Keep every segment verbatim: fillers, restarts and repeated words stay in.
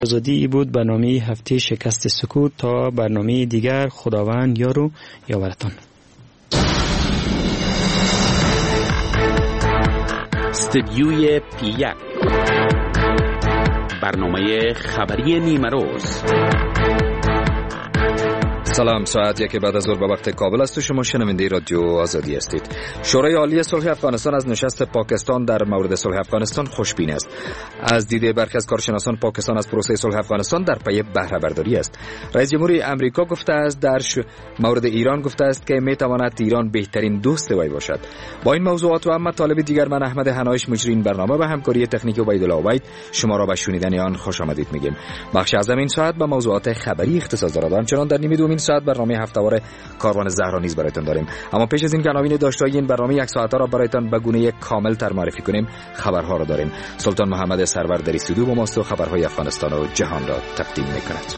آزادی بود برنامه هفته شکست سکوت. تا برنامه دیگر، خداوند یار و یاورتان. استدیوی پیک، برنامه خبری نیمه روز. سلام، ساعت یک بعد از ظهر به وقت کابل است و شما شنونده رادیو آزادی هستید. شورای عالی صلح افغانستان از نشست پاکستان در مورد صلح افغانستان خوشبین است. از دید برخی از کارشناسان، پاکستان از پروسه صلح افغانستان در پی بهره برداری است. رئیس جمهوری آمریکا گفته است در مورد ایران گفته است که می تواند ایران بهترین دوست وی باشد. با این موضوعات و هم مطالب دیگر، من احمد حنایش مجری برنامه به همکاری تکنیک عبیدالله عبید شما را به شنیدن آن خوش آمدید میگیم. بخش از این ساعت به موضوعات خبری اختصاص دارد. همچنان در نیمه دوم ساعت برنامه هفته‌وار کاروان زهرا نیز برایتان داریم. اما پیش از این که عناوین داشته‌های این برنامه یک ساعته را برایتان به گونه کامل تر معرفی کنیم، خبرها را داریم. سلطان محمد سرور در استودیو با ماست و خبرهای افغانستان و جهان را تقدیم می‌کند.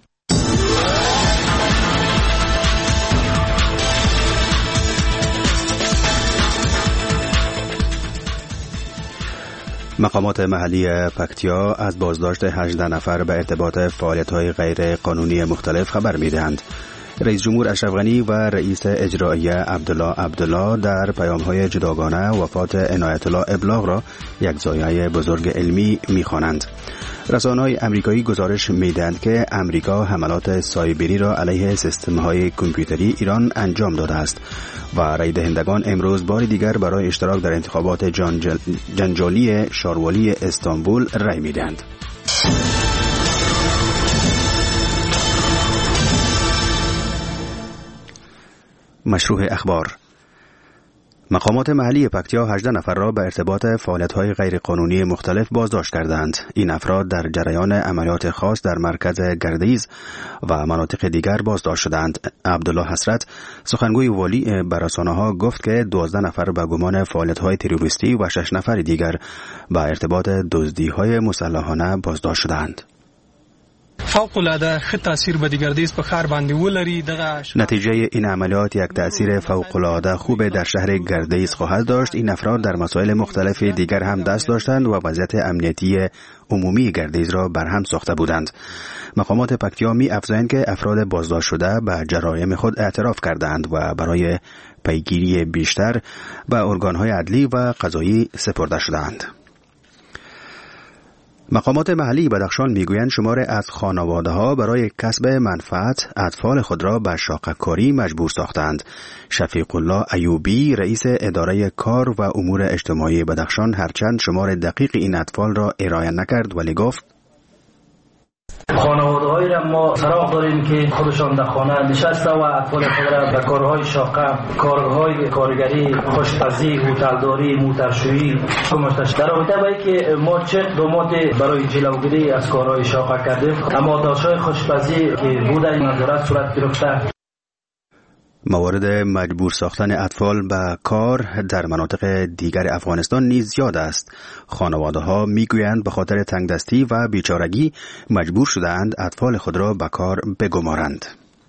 مقامات محلی پکتیا از بازداشت هجده نفر به ارتباط فعالیت‌های غیر قانونی مختلف خبر می‌دهند. رئیس جمهور اشرف غنی و رئیس اجرایی عبدالله عبدالله در پیام‌های جداگانه وفات عنایت الله ابلاغ را یک ضایعه بزرگ علمی می‌خوانند. رسانه‌های آمریکایی گزارش می‌دهند که آمریکا حملات سایبری را علیه سیستم‌های کامپیوتری ایران انجام داده است و رای دهندگان امروز بار دیگر برای اشتراک در انتخابات جنجال... جنجالی شاروالی استانبول رای می‌دهند. مشروع اخبار. مقامات محلی پکتیا هجده نفر را به ارتباط فعالیت‌های غیرقانونی مختلف بازداشت کردند. این افراد در جریان عملیات خاص در مرکز گردیز و مناطق دیگر بازداشت شدند. عبدالله حسرت، سخنگوی والی، به رسانه‌ها گفت که دوازده نفر به گمان فعالیت‌های تروریستی و شش نفر دیگر به ارتباط دزدی‌های مسلحانه بازداشت شدند. فوق العاده ښه تاثیر به د ګردیز په ښار باندې ولري. دغه نتیجه این عملیات یک تاثیر فوق العاده خوب در شهر گردیز خواهد داشت. این افراد در مسائل مختلف دیگر هم دست داشتند و وضعیت امنیتی عمومی گردیز را برهم ساخته بودند. مقامات پکتیا می افزایند که افراد بازداشت شده به جرایم خود اعتراف کردند و برای پیگیری بیشتر به ارگان‌های عدلی و قضایی سپرده شدند. مقامات محلی بدخشان میگویند شماری از خانواده‌ها برای کسب منفعت اطفال خود را به شاقه‌کاری مجبور ساختند. شفیق الله ایوبی، رئیس اداره کار و امور اجتماعی بدخشان، هرچند شمار دقیق این اطفال را ارائه نکرد ولی گفت خانواده‌هایی را ما سراغ داریم که خودشان در خانه نشسته و اطفال خود را به کارهای شاقه، کارهای کارگری، خوشپزی، هتلداری، موترشویی گماشته. در رابطه با اینکه ما چه اقدامات برای جلوگیری از کارهای شاقه کردیم، اما داشتهای خوشپزی که بوده نظارت صورت گرفته. موارد مجبور ساختن اطفال به کار در مناطق دیگر افغانستان نیز زیاد است. خانواده‌ها میگویند به خاطر تنگدستی و بیچارگی مجبور شدند اطفال خود را به کار بگمارند.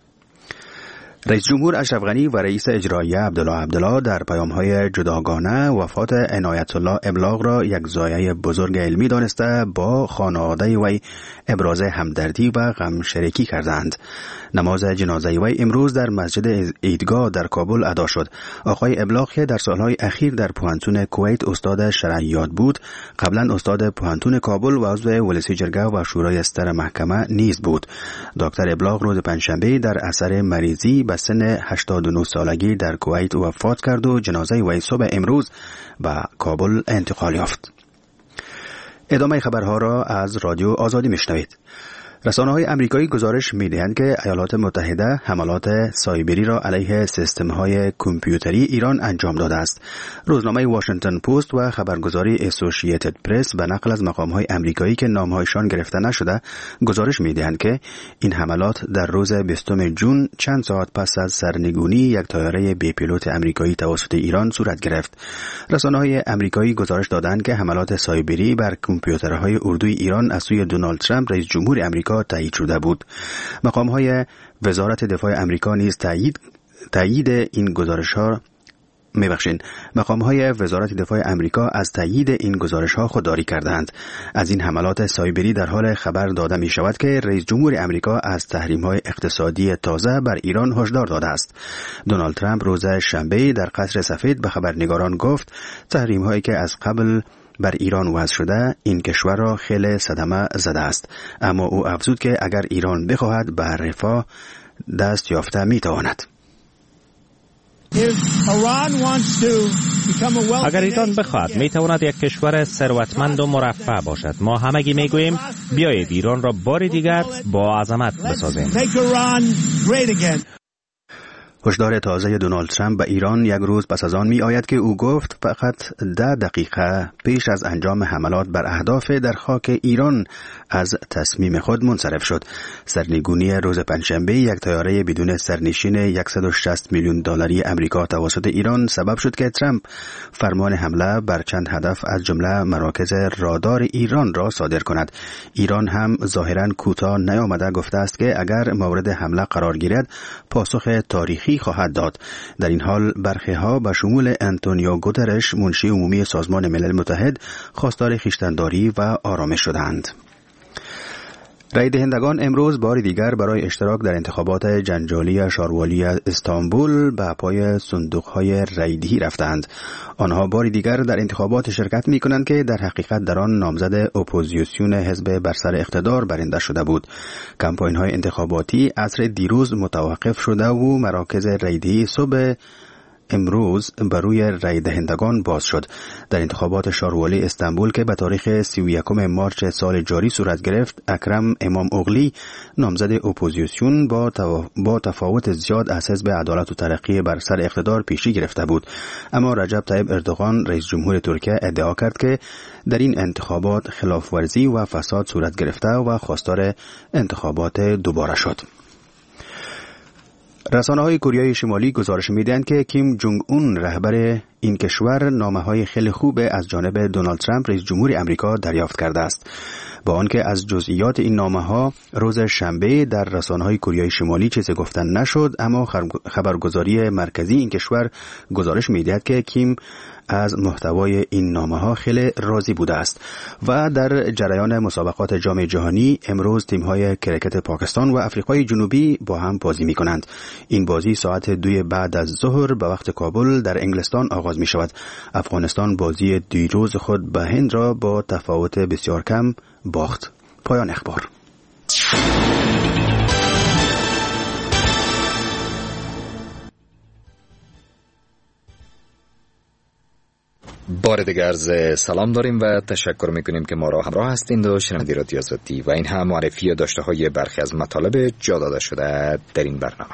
رئیس جمهور اشرف غنی و رئیس اجرایی عبدالله عبدالله در پیام‌های جداگانه وفات عنایت الله ابلاغ را یک ضایعه بزرگ علمی دانسته با خانواده وی ابراز همدردی و غم شریکی کردند. نماز جنازه وی امروز در مسجد عیدگاه در کابل ادا شد. آقای ابلاغ که در سالهای اخیر در پوهنتون کویت استاد شرعیات بود، قبلا استاد پوهنتون کابل و عضو ولسی جرگه و شورای استر محکمه نیز بود. دکتر ابلاغ روز پنجشنبه در اثر مریضی به سن هشتاد و نه سالگی در کویت وفات کرد و جنازه وی صبح امروز به کابل انتقال یافت. ادامه خبرها را از رادیو آزادی میشنوید. رسانه‌های آمریکایی گزارش می‌دهند که ایالات متحده حملات سایبری را علیه سیستم‌های کامپیوتری ایران انجام داده است. روزنامه واشنگتن پست و خبرگزاری اسوسییتد پرس به نقل از مقام‌های آمریکایی که نام‌هایشان گرفته نشده گزارش می‌دهند که این حملات در روز بیستم ژوئن چند ساعت پس از سرنگونی یک طیاره بی پیلوت آمریکایی توسط ایران صورت گرفت. رسانه‌های آمریکایی گزارش دادند که حملات سایبری بر کامپیوترهای اردوی ایران از سوی دونالد ترامپ رئیس جمهور آمریکا تایید شده بود. مقام‌های وزارت دفاع آمریکا نیز تایید تایید این گزارش‌ها میبخشین مقام‌های وزارت دفاع امریکا از تایید این گزارش‌ها خودداری کردند. از این حملات سایبری در حال خبر داده می شود که رئیس جمهور امریکا از تحریم‌های اقتصادی تازه بر ایران هشدار داده است. دونالد ترامپ روز شنبه در قصر سفید به خبرنگاران گفت تحریم‌هایی که از قبل بر ایران وضع شده این کشور را خیلی صدمه زده است، اما او افزود که اگر ایران بخواهد به رفاه دست یافته میتواند. اگر ایران بخواهد میتواند یک کشور ثروتمند و مرفه باشد. ما همگی میگوییم بیایید ایران را بار دیگر با عظمت بسازیم. هشدار تازه دونالد ترامپ به ایران یک روز پس از آن می آید که او گفت فقط ده دقیقه پیش از انجام حملات بر اهداف در خاک ایران از تصمیم خود منصرف شد. سرنگونی روز پنجشنبه یک طیاره بدون سرنشین صد و شصت میلیون دلاری امریکا توسط ایران سبب شد که ترامپ فرمان حمله بر چند هدف از جمله مراکز رادار ایران را صادر کند. ایران هم ظاهراً کوتاه نیامده گفته است که اگر مورد حمله قرار گیرد پاسخ تاریخی خواهد داد. در این حال برخی ها به شمول انتونیو گوترش منشی عمومی سازمان ملل متحد خواستار خویشتن‌داری و آرامش شدند. رای دهندگان امروز بار دیگر برای اشتراک در انتخابات جنجالی شاروالی استانبول به پای صندوق‌های رایدهی رفتند. آنها بار دیگر در انتخابات شرکت می‌کنند که در حقیقت در آن نامزد اپوزیسیون حزب بر سر اقتدار برنده شده بود. کمپاین‌های انتخاباتی عصر دیروز متوقف شده و مراکز رایدهی صبح امروز بر روی رای دهندگان باز شد. در انتخابات شاروالی استانبول که به تاریخ سی و یکم مارچ سال جاری صورت گرفت، اکرم امام اوغلی نامزد اپوزیسیون با, تف... با تفاوت زیاد از حزب عدالت و ترقی بر سر اقتدار پیشی گرفته بود. اما رجب طیب اردوغان رئیس جمهور ترکیه ادعا کرد که در این انتخابات خلافورزی و فساد صورت گرفته و خواستار انتخابات دوباره شد. رسانه‌های کره شمالی گزارش می‌دهند که کیم جونگ اون رهبر این کشور نامه‌های خیلی خوب از جانب دونالد ترامپ رئیس جمهور امریکا دریافت کرده است. با آنکه از جزئیات این نامه‌ها روز شنبه در رسانه‌های کره شمالی چیزی گفتن نشد، اما خبرگزاری مرکزی این کشور گزارش می‌دهد که کیم از محتوای این نامه‌ها خیلی راضی بوده است. و در جریان مسابقات جام جهانی امروز تیم‌های کرکت پاکستان و آفریقای جنوبی با هم بازی می‌کنند. این بازی ساعت دوی بعد از ظهر به وقت کابل در انگلستان آغاز می‌شود. افغانستان بازی دیروز خود به هند را با تفاوت بسیار کم باخت. پایان اخبار. بار دیگر از سلام داریم و تشکر میکنیم که ما را همراه هستید و شنونده رادیو آزادی و این هم معرفی و داشته های برخی از مطالب جا داده شده در این برنامه.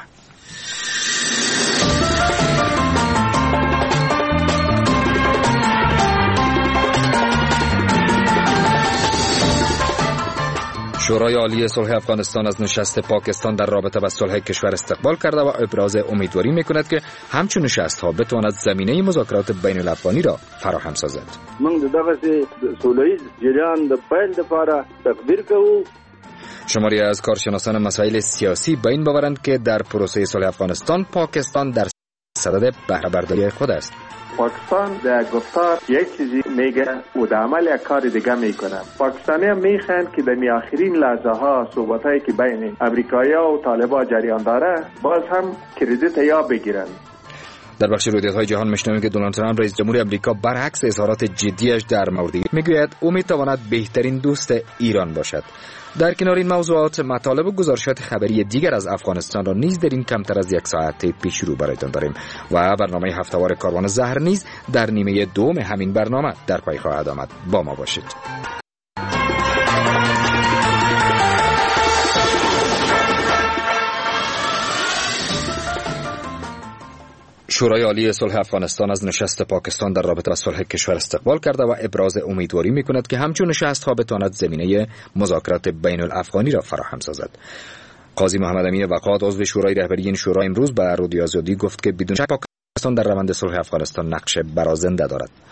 شورای عالی صلح افغانستان از نشست پاکستان در رابطه با صلح کشور استقبال کرده و ابراز امیدواری میکند که همچون نشست ها بتواند زمینه مذاکرات بین الافغانی را فراهم سازد. من دغه صلحي جریان د پیل لپاره تقدیر کوو. شماری از کارشناسان مسائل سیاسی به این باورند که در پروسه صلح افغانستان پاکستان در صدد بهره برداری خود است. پاکستان در گفتار یک چیزی میگه و در عمل یک کار دیگه میکنه. پاکستانی هم میخوان که در آخرین لحظه ها صحبتایی که بین امریکایی‌ها و طالبان جریان داره باز هم کردیت یا بگیرن. در بخش رویدادهای جهان میشنویم که دونالد ترامپ رئیس جمهور آمریکا برعکس اظهارات جدیش در مورد میگوید او میتواند بهترین دوست ایران باشد. در کنار این موضوعات مطالب و گزارشات خبری دیگر از افغانستان را نیز در این کمتر از یک ساعت پیش رو برایتان داریم و برنامه هفتهوار کاروان زهر نیز در نیمه دوم همین برنامه در پی خواهد آمد. با ما باشید. شورای عالی صلح افغانستان از نشست پاکستان در رابطه با صلح کشور استقبال کرده و ابراز امیدواری میکند که همچون نشست ها بتواند زمینه مذاکرات بین الافغانی را فراهم سازد. قاضی محمد امین وقاد عضو شورای رهبری این شورا امروز به رادیو آزادی گفت که بدون شک پاکستان در روند صلح افغانستان نقش برازنده دارد.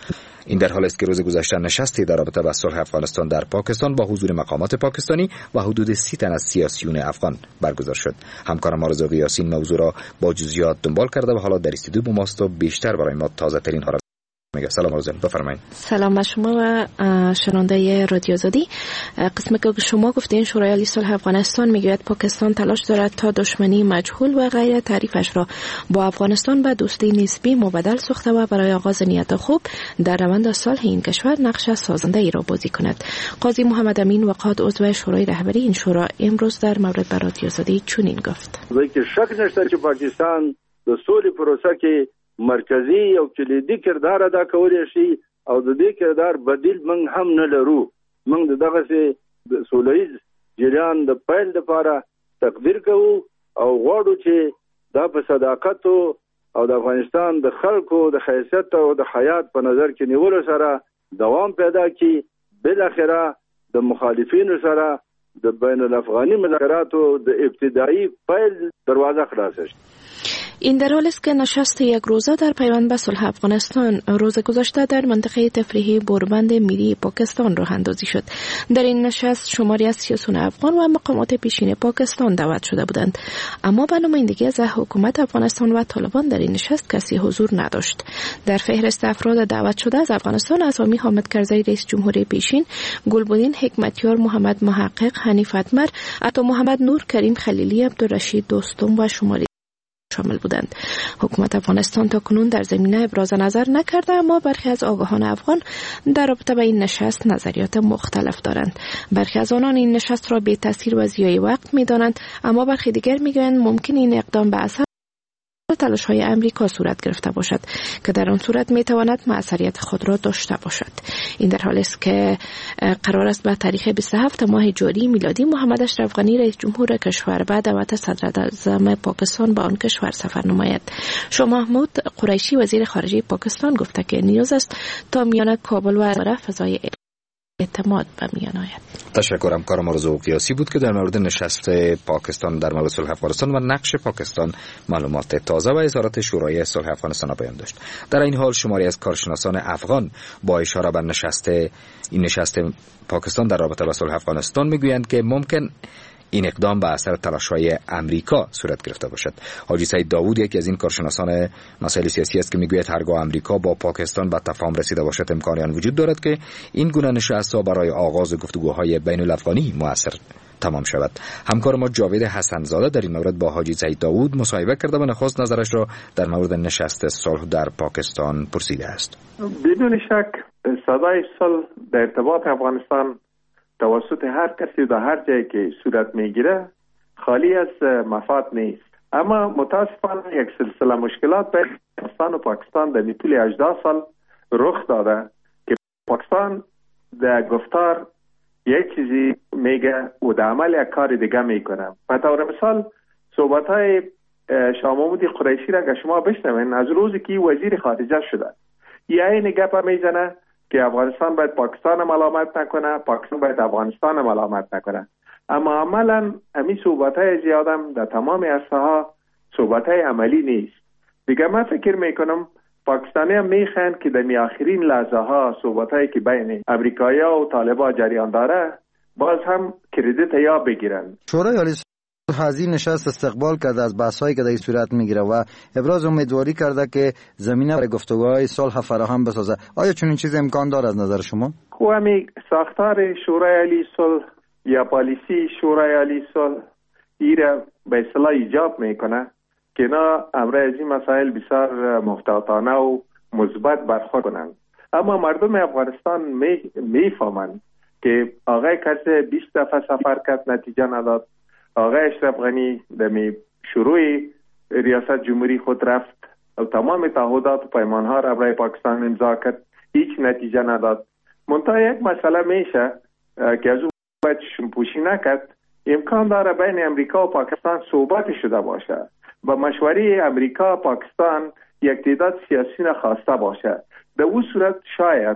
این در حالی است که روز گذشته نشستی در رابطه با صلح افغانستان در پاکستان با حضور مقامات پاکستانی و حدود سی تن از سیاسیون افغان برگزار شد. همکارم آرزو یاسین موضوع را با جزئیات دنبال کرده و حالا در استودیو با ماست و بیشتر برای ما تازه ترین ها را میگه. سلام آرزو، بفرمایید. سلام به شما و شنونده رادیو آزادی. قسمی که شما گفتین شورای عالی صلح افغانستان میگوید پاکستان تلاش دارد تا دشمنی مجهول و غیر تعریفش را با افغانستان به دوستی نسبی مبدل ساخته و برای آغاز نیت خوب در روند صلح این کشور نقش سازنده ای را بازی کند. قاضی محمد امین وقاد عضو شورای رهبری این شورا امروز در مورد به رادیو آزادی چنین گفت: که شک نشته چې پاکستان د سولې پروسه کې مرکزی او کلیدي کردار ادا کولی شي او د دې کردار بدیل موږ هم نه لرو. موږ دغه سولهییز جریان د پیل لپاره تقدیر کوو او غواړو چې دا په صداقت او د افغانستان د خلکو د حیثیت او د حیات په نظر کې نیولو سره دوام پیدا کړي. بالاخره د مخالفینو سره د بین الافغاني مذاکراتو د ابتدایی پیل دروازه خلاصه شي. این در حالی است که نشست یک روزه در پیوند به صلح افغانستان روز گذشته در منطقه تفریحی بوربند ملی پاکستان راه اندازی شد. در این نشست شماری از سیاسیون افغان و مقامات پیشین پاکستان دعوت شده بودند، اما به نمایندگی از حکومت افغانستان و طالبان در این نشست کسی حضور نداشت. در فهرست افراد دعوت شده از افغانستان اسامی حامد کرزی رئیس جمهوری پیشین، گلبدین حکمتیار، محمد محقق، حنیف اتمر، عطا محمد نور، کریم خلیلی، عبدالرشید دوستم و شماری شامل بودند. حکومت افغانستان تا کنون در زمینه ابراز نظر نکرده، اما برخی از آگاهان افغان در رابطه با این نشست نظریات مختلف دارند. برخی از آنان این نشست را بی تاثیر و ضیاع وقت می‌دانند، اما برخی دیگر می‌گویند ممکن این اقدام به اثر تلاش‌های امریکا صورت گرفته باشد که در آن صورت می‌تواند موثریت خود را داشته باشد. این در حالی است که قرار است به تاریخ بیست و هفتم ماه جاری میلادی محمد اشرف غنی رئیس جمهور کشور به دعوت صدراعظم پاکستان به آن کشور سفر نماید. شاه محمود قریشی وزیر خارجه پاکستان گفته که نیاز است تا میان کابل و عراق فضای اعتماد به میان آید. تشکرم. کارم آرزو قیاسی بود که در مورد نشست پاکستان در مورد صلح افغانستان و نقش پاکستان معلومات تازه و اظهارات شورای صلح افغانستان بیان داشت. در این حال شماری از کارشناسان افغان با اشاره به نشست این نشست پاکستان در رابطه با صلح افغانستان میگویند که ممکن این اقدام به اثر تلاش‌های امریکا صورت گرفته باشد. حاجی سعید داوود یکی از این کارشناسان مسائل سیاسی است که میگوید هرگاه امریکا با پاکستان به تفاهم رسیده باشد امکانی آن وجود دارد که این گونه نشست‌ها برای آغاز گفتگوهای بین الافغانی مؤثر تمام شود. همکار ما جاوید حسن‌زاده در این مورد با حاجی سعید داوود مصاحبه کرده و نخست نظرش را در مورد نشست صلح در پاکستان پرسیده است. بدون شک صدای صلح در ارتباط افغانستان توسط هر کسی در هر جایی که صورت میگیره خالی از مفاد نیست، اما متاسفانه یک سلسله مشکلات بین افغانستان و پاکستان در طول هجده سال رخ داده که پاکستان در گفتار یک چیزی میگه و در عمل یک کار دیگه میکنه. به طور مثال صحبت‌های شاه محمود قریشی را که شما بشنوین از روزی که وزیر خارجه شده یعنی گپ میزنه که افغانستان باید پاکستان ملامت نکنه، پاکستان باید افغانستان ملامت نکنه، اما عملا همین صحبت‌های زیادم در تمام عرصه‌ها صحبت‌های عملی نیست. دیگه من فکر میکنم پاکستانی هم میخوان که در آخرین لحظه ها صحبت‌هایی که بین امریکایی‌ها و طالبان جریان داره باز هم کردیت یا بگیرن. شورای عالی حاضر نشست استقبال کرده از بحث‌هایی که در این صورت میگیره و ابراز امیدواری کرده که زمینه برای گفتگوهای صلح فراهم بسازه. آیا چنین چیز امکان داره از نظر شما؟ خب همین ساختار شورای عالی صلح یا پالیسی شورای عالی صلح ایره به اصطلاح ایجاب میکنه که اینا امروز این مسائل بسیار محتاطانه و مثبت برخورد کنند، اما مردم افغانستان میفهمند که آقای کرزی بیست دفعه سفر کرد نتیجه نداد، آقای اشرف غنی در شروع ریاست جمهوری خود رفت و تمام تعهدات و پیمانها را برای پاکستان امضا کرد، هیچ نتیجه نداد. منتها یک مسئله میشه که از اون باید شمپوشی نکرد، امکان داره بین امریکا و پاکستان صحبت شده باشه و مشوره امریکا و پاکستان یک تعداد سیاسیون خواسته باشه. در اون صورت شاید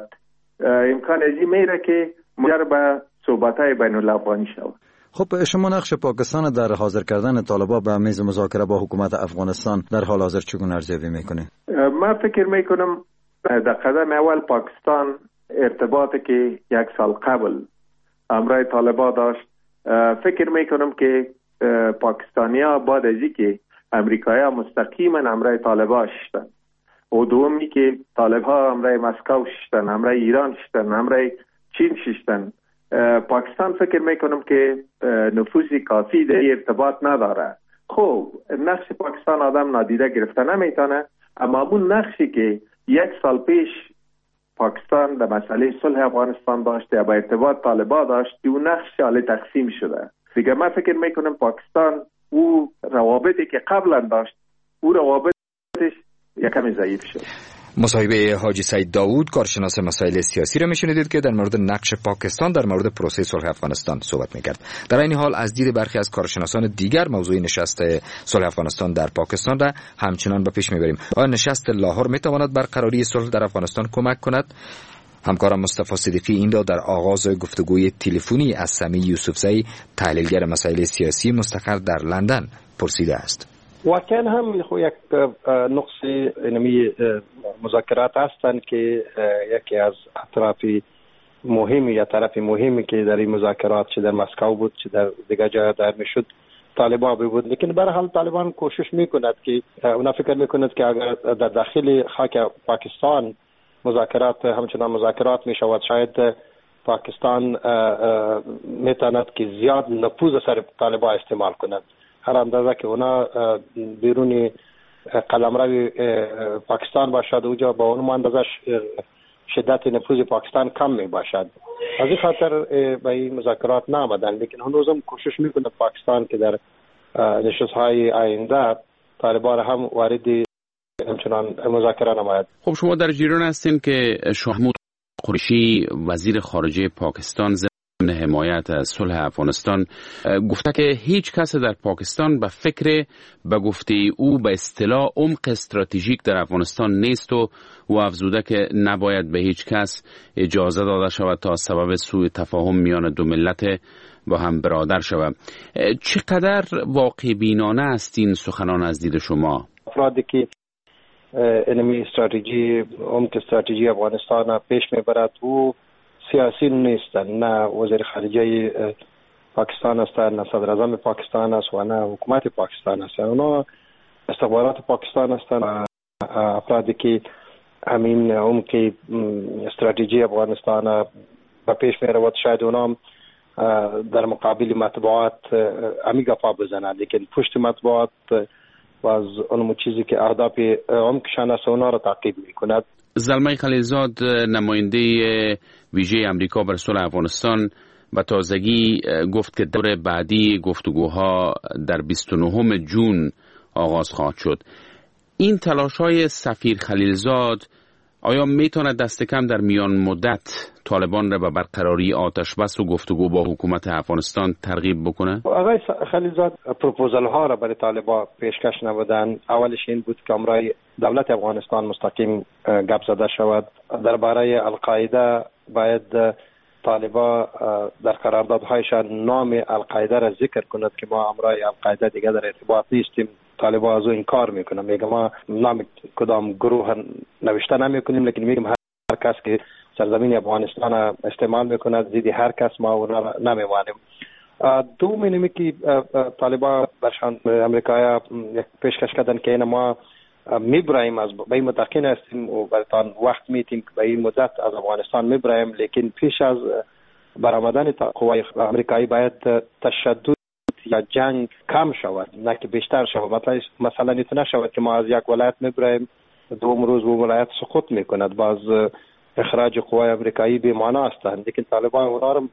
امکان ازی میره که منجر به صحبت‌های بین الافغانی شود. خب شما نقش پاکستان در حاضر کردن طالبان به میز مذاکره با حکومت افغانستان در حال حاضر چگونه ارزیابی میکنید؟ من فکر میکنم در قدم اول پاکستان ارتباطی که یک سال قبل امرای طالبان داشت، فکر میکنم که پاکستانیا بعد از اینکه امریکایی‌ها مستقیما امرای طالبان شدن و دومی که طالبها امرای مسکو شدن، امرای ایران شدن، امرای چین شدن، پاکستان فکر میکنم که نفوذی کافی در ارتباط نداره. خب نقش پاکستان آدم نادیده گرفته نمیتونه، اما اون نقشی که یک سال پیش پاکستان در مسئله صلح افغانستان داشت یا با ارتباط طالبان داشت، اون نقش حالا تقسیم شده دیگه. من فکر میکنم پاکستان او روابطی که قبلا داشت او روابطش یکمی ضعیف شد. مصاحبه حاجی سعید داوود کارشناس مسائل سیاسی را میشنیدید که در مورد نقش پاکستان در مورد پروسه صلح افغانستان صحبت میکرد. در این حال از دید برخی از کارشناسان دیگر موضوع نشست صلح افغانستان در پاکستان را همچنان به پیش میبریم. آیا نشست لاهور میتواند برقراری صلح در افغانستان کمک کند؟ همکارم مصطفی صدیقی این را در آغاز گفتگوی تلفنی از سمی یوسفزئی، تحلیلگر مسائل سیاسی مستقر در لندن، پرسیده است. واقعا هم خو یک نقص اینمی مذاکرات هستند که یکی از اطراف مهمی یا طرف مهمی که در این مذاکرات چه در مسکو بود چه در دیگر جای در میشد طالبان بود، لیکن به هر حال طالبان کوشش میکند که اونا فکر میکند که اگر در داخل خاک پاکستان مذاکرات همچنان مذاکرات میشود، شاید پاکستان میتواند که زیاد نفوذ سر طالبان استعمال کند، هر اندازه که اونا بیرون قلمرو پاکستان باشد اوجا با اون اندازه شدت نفوذ پاکستان کم می باشد. از این خاطر به این مذاکرات نآمدن، لیکن هنوز هم کوشش میکنه پاکستان که در نشست‌های آینده طالبان هم وارد همچنان مذاکره نماید. خب شما در جریان هستین که شاه محمود قریشی وزیر خارجه پاکستان ضمن حمایت از صلح افغانستان گفته که هیچ کس در پاکستان به فکر به گفته او به اصطلاح عمق استراتژیک در افغانستان نیست و او افزوده که نباید به هیچ کس اجازه داده شود تا سبب سوء تفاهم میان دو ملت با هم برادر شود. چقدر واقع بینانه است این سخنان از دید شما؟ افرادی که اینمی استراتژی عمق استراتژی افغانستان پیش میبرد او سیاسی نیستن، نه وزیر خارجه پاکستان هستند، نه صدر اعظم پاکستان است و نه حکومت پاکستان است. اونا استخبارات پاکستان هستند، افرادی که همین عمق استراتژی افغانستان به پیش میرود. شاید اونا در مقابل مطبوعات همی گپا بزنند، لیکن پشت مطبوعات و از اون چیزی که اهداف عمقشان است اونا را تعقیب میکند. زلمه خلیلزاد نماینده ویژه امریکا بر صلح افغانستان به تازگی گفت که دور بعدی گفتگوها در بیست و نهم جون آغاز خواهد شد. این تلاش‌های سفیر خلیلزاد آیا میتونه دست کم در میان مدت طالبان را به برقراری آتش بس و گفتگو با حکومت افغانستان ترغیب بکنه؟ آقای خلیلزاد پروپوزال ها را برای طالبان پیشکش نمودند. اولش این بود که امرای دولت افغانستان مستقیم گپ زده شود. درباره القاعده باید طالبان در قراردادهایشان نام القاعده را ذکر کند که ما امرای القاعده دیگه در ارتباط نیستیم. طالبان از او انکار میکنه، میگه ما نام کدام گروه نوشته نمیکنیم، لیکن میگیم هر کس که سرزمین افغانستان استعمال میکند زیدی هر کس ما اونا نمیوانیم. دوم اینه که طالبان برشان امریکایی یک پیشکش کردن که این ما میبرایم از به این متقین هستیم و برتان وقت میتیم که به این مدت از افغانستان میبرایم، لیکن پیش از برآمدن قوای امریکایی باید تشدد یا جنگ کم شود نه که بیشتر شود. مثلا مثلا این شود که ما از یک ولایت میبرایم دوم روز و ولایت سقوط میکند، باز اخراج قوای امریکایی به معنا هستند، لیکن طالبان اونا رو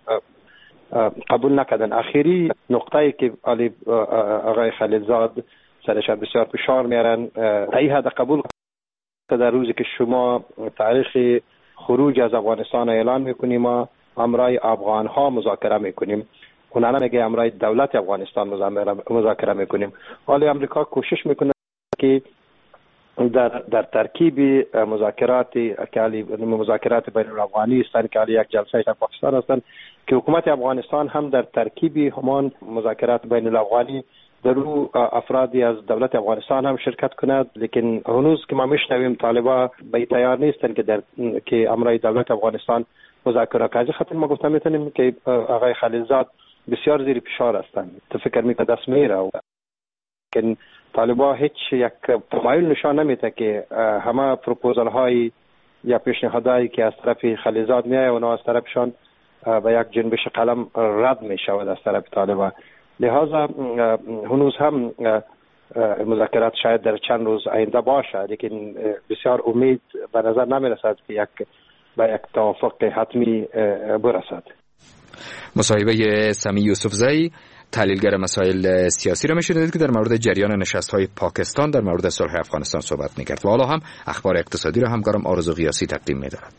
قبول نکردن. اخیری نقطه‌ای که علی آقای خلیلزاد سرش بسیار فشار میارن ای حد قبول در روزی که شما تاریخ خروج از افغانستان اعلان میکنیم ما امرای افغان ها مذاکره میکنیم، اونا میگه امرای دولت افغانستان مذاکره میکنیم. حالا امریکا کوشش میکنه که در در ترکیب مذاکرات که مذاکرات بین الافغانی هستند که یک جلسه در پاکستان هستند که حکومت افغانستان هم در ترکیب همان مذاکرات بین الافغانی در او افرادی از دولت افغانستان هم شرکت کند، لیکن هنوز که ما میشنویم طالبا به تیار نیستند که در که امرای دولت افغانستان مذاکره کنه. خاطر ما گفتم میتونیم که آقای خلیلزاد بسیار زیر فشار هستند، تو فکر میکنه دست میره، که طالبا هیچ یک تمایل نشان نمیده که همه پروپوزال های یا پیشنهادایی که از طرف خلیلزاد میایه اونا از طرفشان به یک جنبش قلم رد میشود از طرف طالبا. لہذا هنوز هم مذاکرات شاید در چند روز آینده باشه، لیکن بسیار امید به نظر نمیرسد که یک به یک توافق حتمی برسد. مصاحبه سمی یوسفزئی تحلیلگر مسائل سیاسی را میشنید که در مورد جریان نشست‌های پاکستان در مورد صلح افغانستان صحبت می‌کرد و حالا هم اخبار اقتصادی را همکارم آرزو قیاسی تقدیم می‌دارد.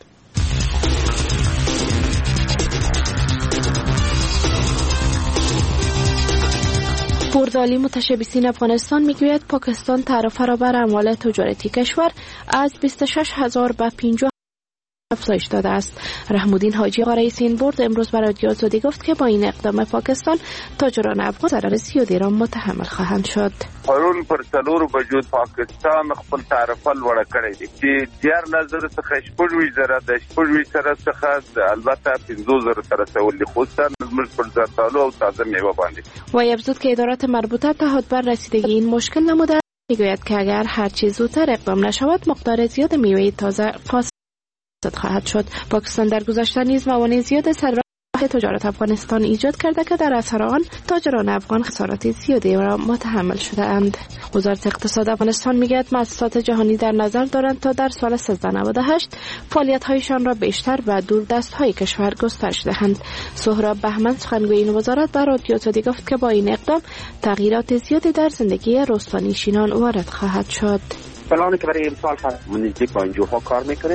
بردالی متشبثین افغانستان میگوید پاکستان تعرفه را بر اموال تجارتی کشور از بیست و شش هزار به پنجاه افزایش داده است. رحمالدین حاجی آقا رئیس این بورد امروز به رادیو آزادی گفت که با این اقدام پاکستان تاجران افغان ضرر زیادی را متحمل خواهند شد. پرون پر څلورو بجو پاکستان خپل تعرفه لوړه کړې دي چې دیار لزر څخه شپږ زره د شپږ زره څخه البته پنځه زره سره سوال خصوصا زموږ پر زردالو او تازه میوه باندې. و افزود که ادارات مربوطه تحت بر رسیدگی این مشکل نموده. میگوید که اگر هر چه زودتر اقدام نشود مقدار زیاد میوه تازه فاسد خواهد شد. پاکستان در گذشته نیز موانع زیاد سر راه تجارت افغانستان ایجاد کرده که در اثر آن تاجران افغان خسارات زیادی را متحمل شده اند. وزارت اقتصاد افغانستان میگوید مؤسسات جهانی در نظر دارند تا در سال سیزده نود و هشت فعالیت‌هایشان را بیشتر و دور دست‌های کشور گسترش دهند. سهراب بهمن سخنگوی این وزارت بر رادیو آزادی گفت که با این اقدام تغییرات زیادی در زندگی رستانشینان وارد خواهد شد. پلانی که برای امسال نزدیک با انجوها کار می‌کنیم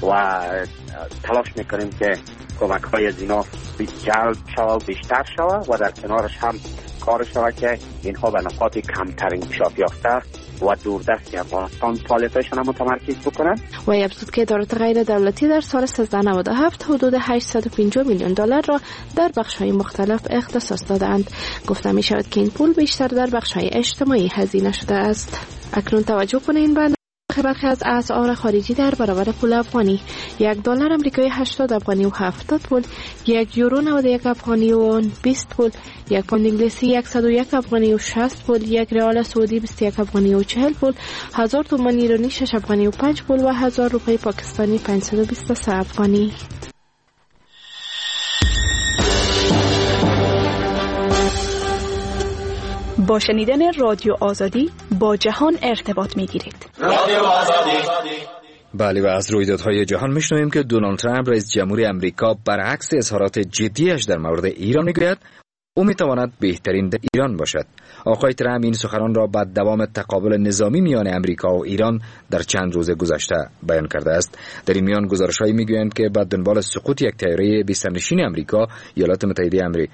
و تلاش میکنیم که کمک های از اینا جلب شود بیشتر شود و در کنارش هم کار شود که اینها به نقاط کمتر انکشاف یافته و دوردست افغانستان فعالیتاشون هم متمرکز بکنن. و افزود که ادارات غیر دولتی در سال سیزده نود و هفت حدود هشتصد و پنجاه میلیون دلار را در بخش‌های مختلف اختصاص دادند. گفته می شود که این پول بیشتر در بخش‌های اجتماعی هزینه شده است. اکنون توجه کنید به برخی از اسعار خارجی در برابر پول افغانی. یک دلار آمریکایی هشتاد افغانی و هفتاد پول، یک یورو نود و یک افغانی و بیست پول، یک پوند انگلیسی صد و یک افغانی و شصت پول، یک ریال سعودی بیست و یک افغانی و چهل پول، هزار تومان ایرانی شش افغانی و پنج پول و هزار روپیه پاکستانی پانصد و بیست و سه افغانی. با شنیدن رادیو آزادی با جهان ارتباط میگیرید. رادیو آزادی. بله و از رویدادهای جهان میشنویم که دونالد ترامپ رئیس جمهور امریکا برعکس اظهارات جدیش در مورد ایران میگوید او میتواند بهترین در ایران باشد. آقای ترامپ این سخنان را بعد دوام تقابل نظامی میان امریکا و ایران در چند روز گذشته بیان کرده است. در این میان گزارش‌هایی میگویند که بعد دنبال سقوط یک طیاره بیست‌نشین امریکا ایالات متحده امریکا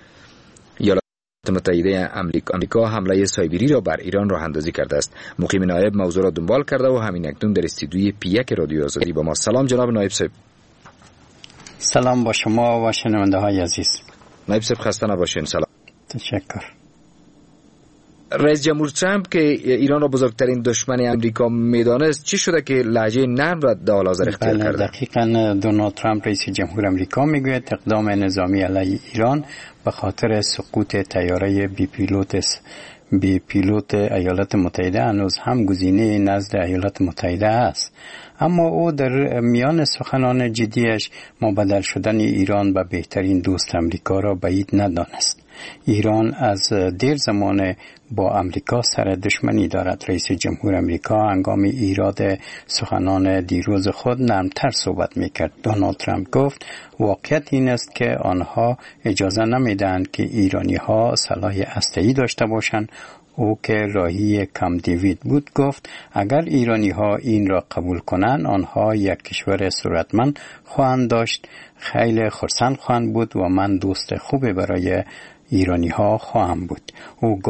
متحده امریکا امریکا حمله سایبری را بر ایران راه اندازی کرده است. مقیم نایب موضوع را دنبال کرده و همین اکنون در استودیوی پی یک رادیو آزادی با ما. سلام جناب نایب صاحب. سلام با شما و شنونده های عزیز. نایب صاحب خسته نباشین. سلام. تشکر. رئیس جمهور ترامپ که ایران را بزرگترین دشمن امریکا میدانست چی شده که لهجه نرم را در حال حاضر اختیار کرده؟ دقیقاً دونالد ترامپ رئیس جمهور امریکا میگوید اقدام نظامی علیه ایران به خاطر سقوط طیاره بی پیلوت بی پیلوت ایالات متحده هنوز هم گزینه نزد ایالات متحده است. اما او در میان سخنان جدیش مبدل شدن ایران به بهترین دوست امریکا را بعید ندانست. ایران از دیر زمان با امریکا سر دشمنی دارد. رئیس جمهور امریکا هنگام ایراد سخنان دیروز خود نرمتر صحبت میکرد. دونالد ترامپ گفت واقعیت این است که آنها اجازه نمیدهند که ایرانی ها سلاح هسته‌ای داشته باشند. او که راهی کم دیوید بود گفت اگر ایرانی ها این را قبول کنند آنها یک کشور ثروتمند خواهند داشت، خیلی خرسند خواهند بود و من دوست خوبی برای ایرانی ها خواهم بود. او گفت امید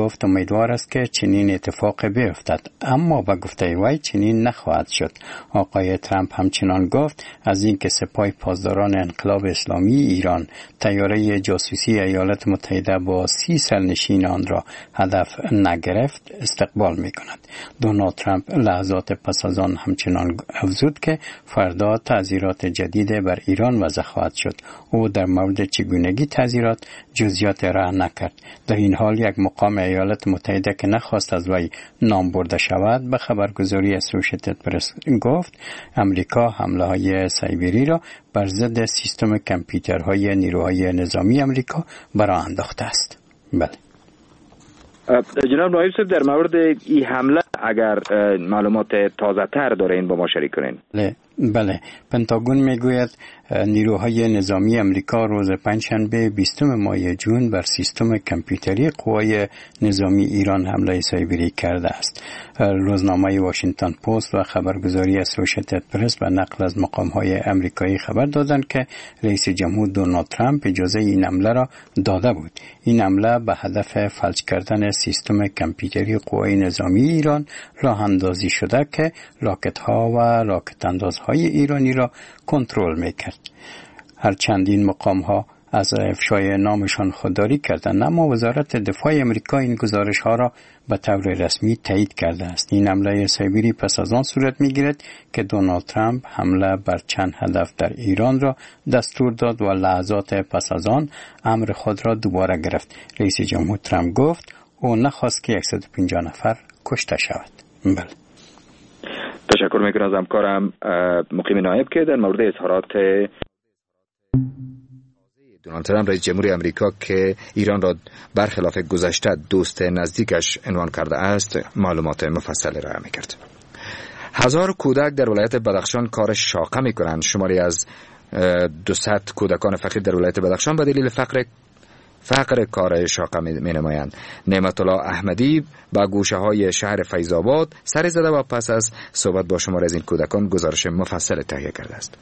امیدوار است که چنین اتفاق بیفتد، اما با گفته وی چنین نخواهد شد. آقای ترامپ همچنان گفت از اینکه سپاه پاسداران انقلاب اسلامی ایران طیاره جاسوسی ایالات متحده با سی سرنشین آن را هدف نگرفت استقبال می کند. دونالد ترامپ لحظات پس از آن همچنان افزود که فردا تعزیرات جدید بر ایران وضع خواهد شد. او در مورد چگونگی تعزیرات جزئیات را نکرد. در این حال یک مقام ایالات متحده که نخواست از وی نام برده شود به خبرگزاری اسوشیتد پرس گفت امریکا حمله های سایبری را بر ضد سیستم کامپیوترهای نیروهای نظامی امریکا برآ انداخته است. بله. جناب نایب صاحب در مورد این حمله اگر معلومات تازه تر دارین با ما شریک کنین. بله بله پنتاگون میگوید نیروهای نظامی امریکا روز پنجشنبه بیستم ماه جون بر سیستم کامپیوتری قوای نظامی ایران حمله سایبری کرده است. روزنامه واشنگتن پست و خبرگزاری اسوشیتد پرس به نقل از مقام‌های امریکایی خبر دادند که رئیس جمهور دونالد ترامپ اجازه این حمله را داده بود. این حمله به هدف فلج کردن سیستم کامپیوتری قوای نظامی ایران راه اندازی شده که راکت‌ها و راکت اندازهای ایرانی را کنترل میکرد. هرچند این مقام ها از افشای نامشان خودداری کردند، اما وزارت دفاع امریکا این گزارش ها را به طور رسمی تایید کرده است. این حمله سایبری پس از آن صورت میگیرد که دونالد ترامپ حمله بر چند هدف در ایران را دستور داد و لحظات پس از آن امر خود را دوباره گرفت. رئیس جمهور ترامپ گفت او نخواست که صد و پنجاه نفر کشته شود. بله. تشکر میکنم از همکارم مقیم نایب که در مورد اظهارات دونالد ترامپ رئیس جمهور امریکا که ایران را برخلاف گذشته دوست نزدیکش عنوان کرده است معلومات مفصل را میکرد. هزار کودک در ولایت بدخشان کار شاقه میکنند. شماری از دویست کودکان فقیر در ولایت بدخشان به دلیل فقر فقر کار شاقه می نمایند. نعمت الله احمدی با گوشه های شهر فیض آباد سر زده و پس از صحبت با شمار از این کودکان گزارش مفصل تهیه کرده است.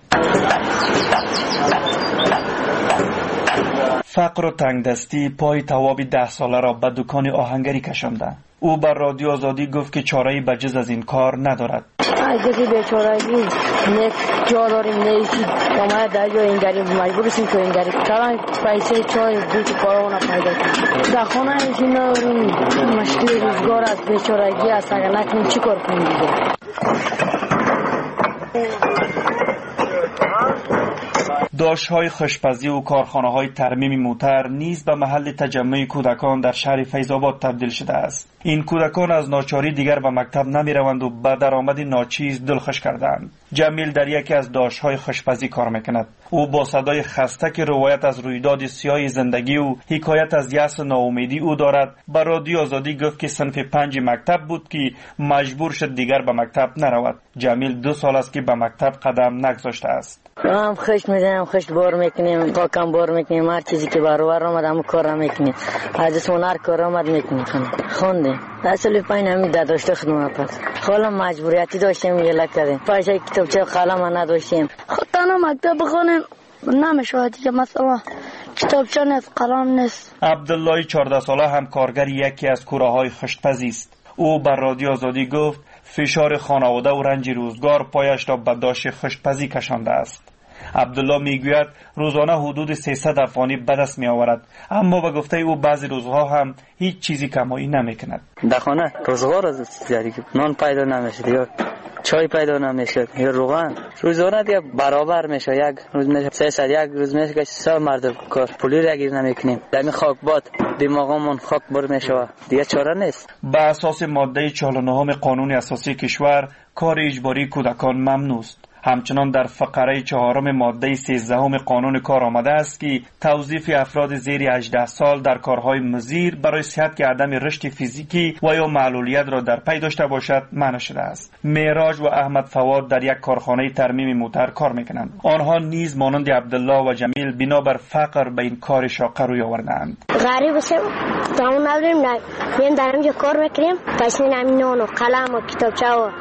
فقر و تنگدستی پای تواب ده ساله را به دکان آهنگری کشانده. او بر رادیو آزادی گفت که چاره‌ای بجز از این کار ندارد. اگه بیچارگی نه جا داریم نه ایسی کمای درجا این گریب مجبور شیم که این گریب کلان پیسه چای دوچ کارونه پیدا کنیم. در خانه ایسی نداریم مشکل روزگار از بیچارگی است. اگر نکنیم چی کار کنیم دیگه؟ داشت‌های خوشپزی و کارخانه‌های ترمیم موتر نیز به محل تجمع کودکان در شهر فیض آباد تبدیل شده است. این کودکان از ناچاری دیگر به مکتب نمی‌روند و به درآمد ناچیز دلخوش کردند. جمیل در یکی از داشت‌های خوشپزی کار می‌کند. او با صدای خسته که روایت از رویداد سیاه زندگی و حکایت از یأس و ناامیدی او دارد به رادیو آزادی گفت که صنف پنج مکتب بود که مجبور شد دیگر به مکتب نرود. جمیل دو سال است که به مکتب قدم نگذاشته است. هم خشت میزنیم، خشت بار میکنیم، پاکم بار میکنیم، هر چیزی که برابر آمد همون کار را میکنیم. از اسمون هر کار آمد میکنیم. خوندیم اصلی پایین همین داداشته خدمه پس خالا مجبوریتی داشتیم یه لک کردیم پایشه کتابچه خالا ما نداشتیم. خود تنها مکتب بخونیم نمیشه دیگه، مثلا کتابچه نیست، قلم نیست. عبدالله چهارده ساله هم کارگر یکی از کوره‌های خشتپزی است. او بر رادیو آزادی گفت فشار خانواده و رنج روزگار پایش را به داشت خشتپزی کشانده است. عبدالله میگوید روزانه حدود سیصد افغانی به دست می آورد، اما به گفته او بعضی روزها هم هیچ چیزی کمایی نمی کند. در خانه روزگار از دیگه نان پیدا نمیشه یا چای پیدا نمیشه یا روغن روزانه دیگه برابر میشه. یک روز میشه سیصد، یک روز میشه که سه مرد کار پولی را گیر نمیکنیم. در این خاک باد دماغمون خاک بر میشه دیگه چاره نیست. به اساس ماده چهل و نه قانون اساسی کشور کار اجباری کودکان ممنوع است. همچنان در فقره چهارم ماده سیزده قانون کار آمده است که توظیف افراد زیر هجده سال در کارهای مضر برای صحت که عدم رشد فیزیکی و یا معلولیت را در پی داشته باشد منع شده است. معراج و احمد فواد در یک کارخانه ترمیم موتر کار میکنند. آنها نیز مانند عبدالله و جمیل بنابر فقر به این کار شاقه روی آوردند. غریب است تمام نداریم، نه میام در اینجا کار میکنیم، پیسه نمی نان و قلم و کتابچه و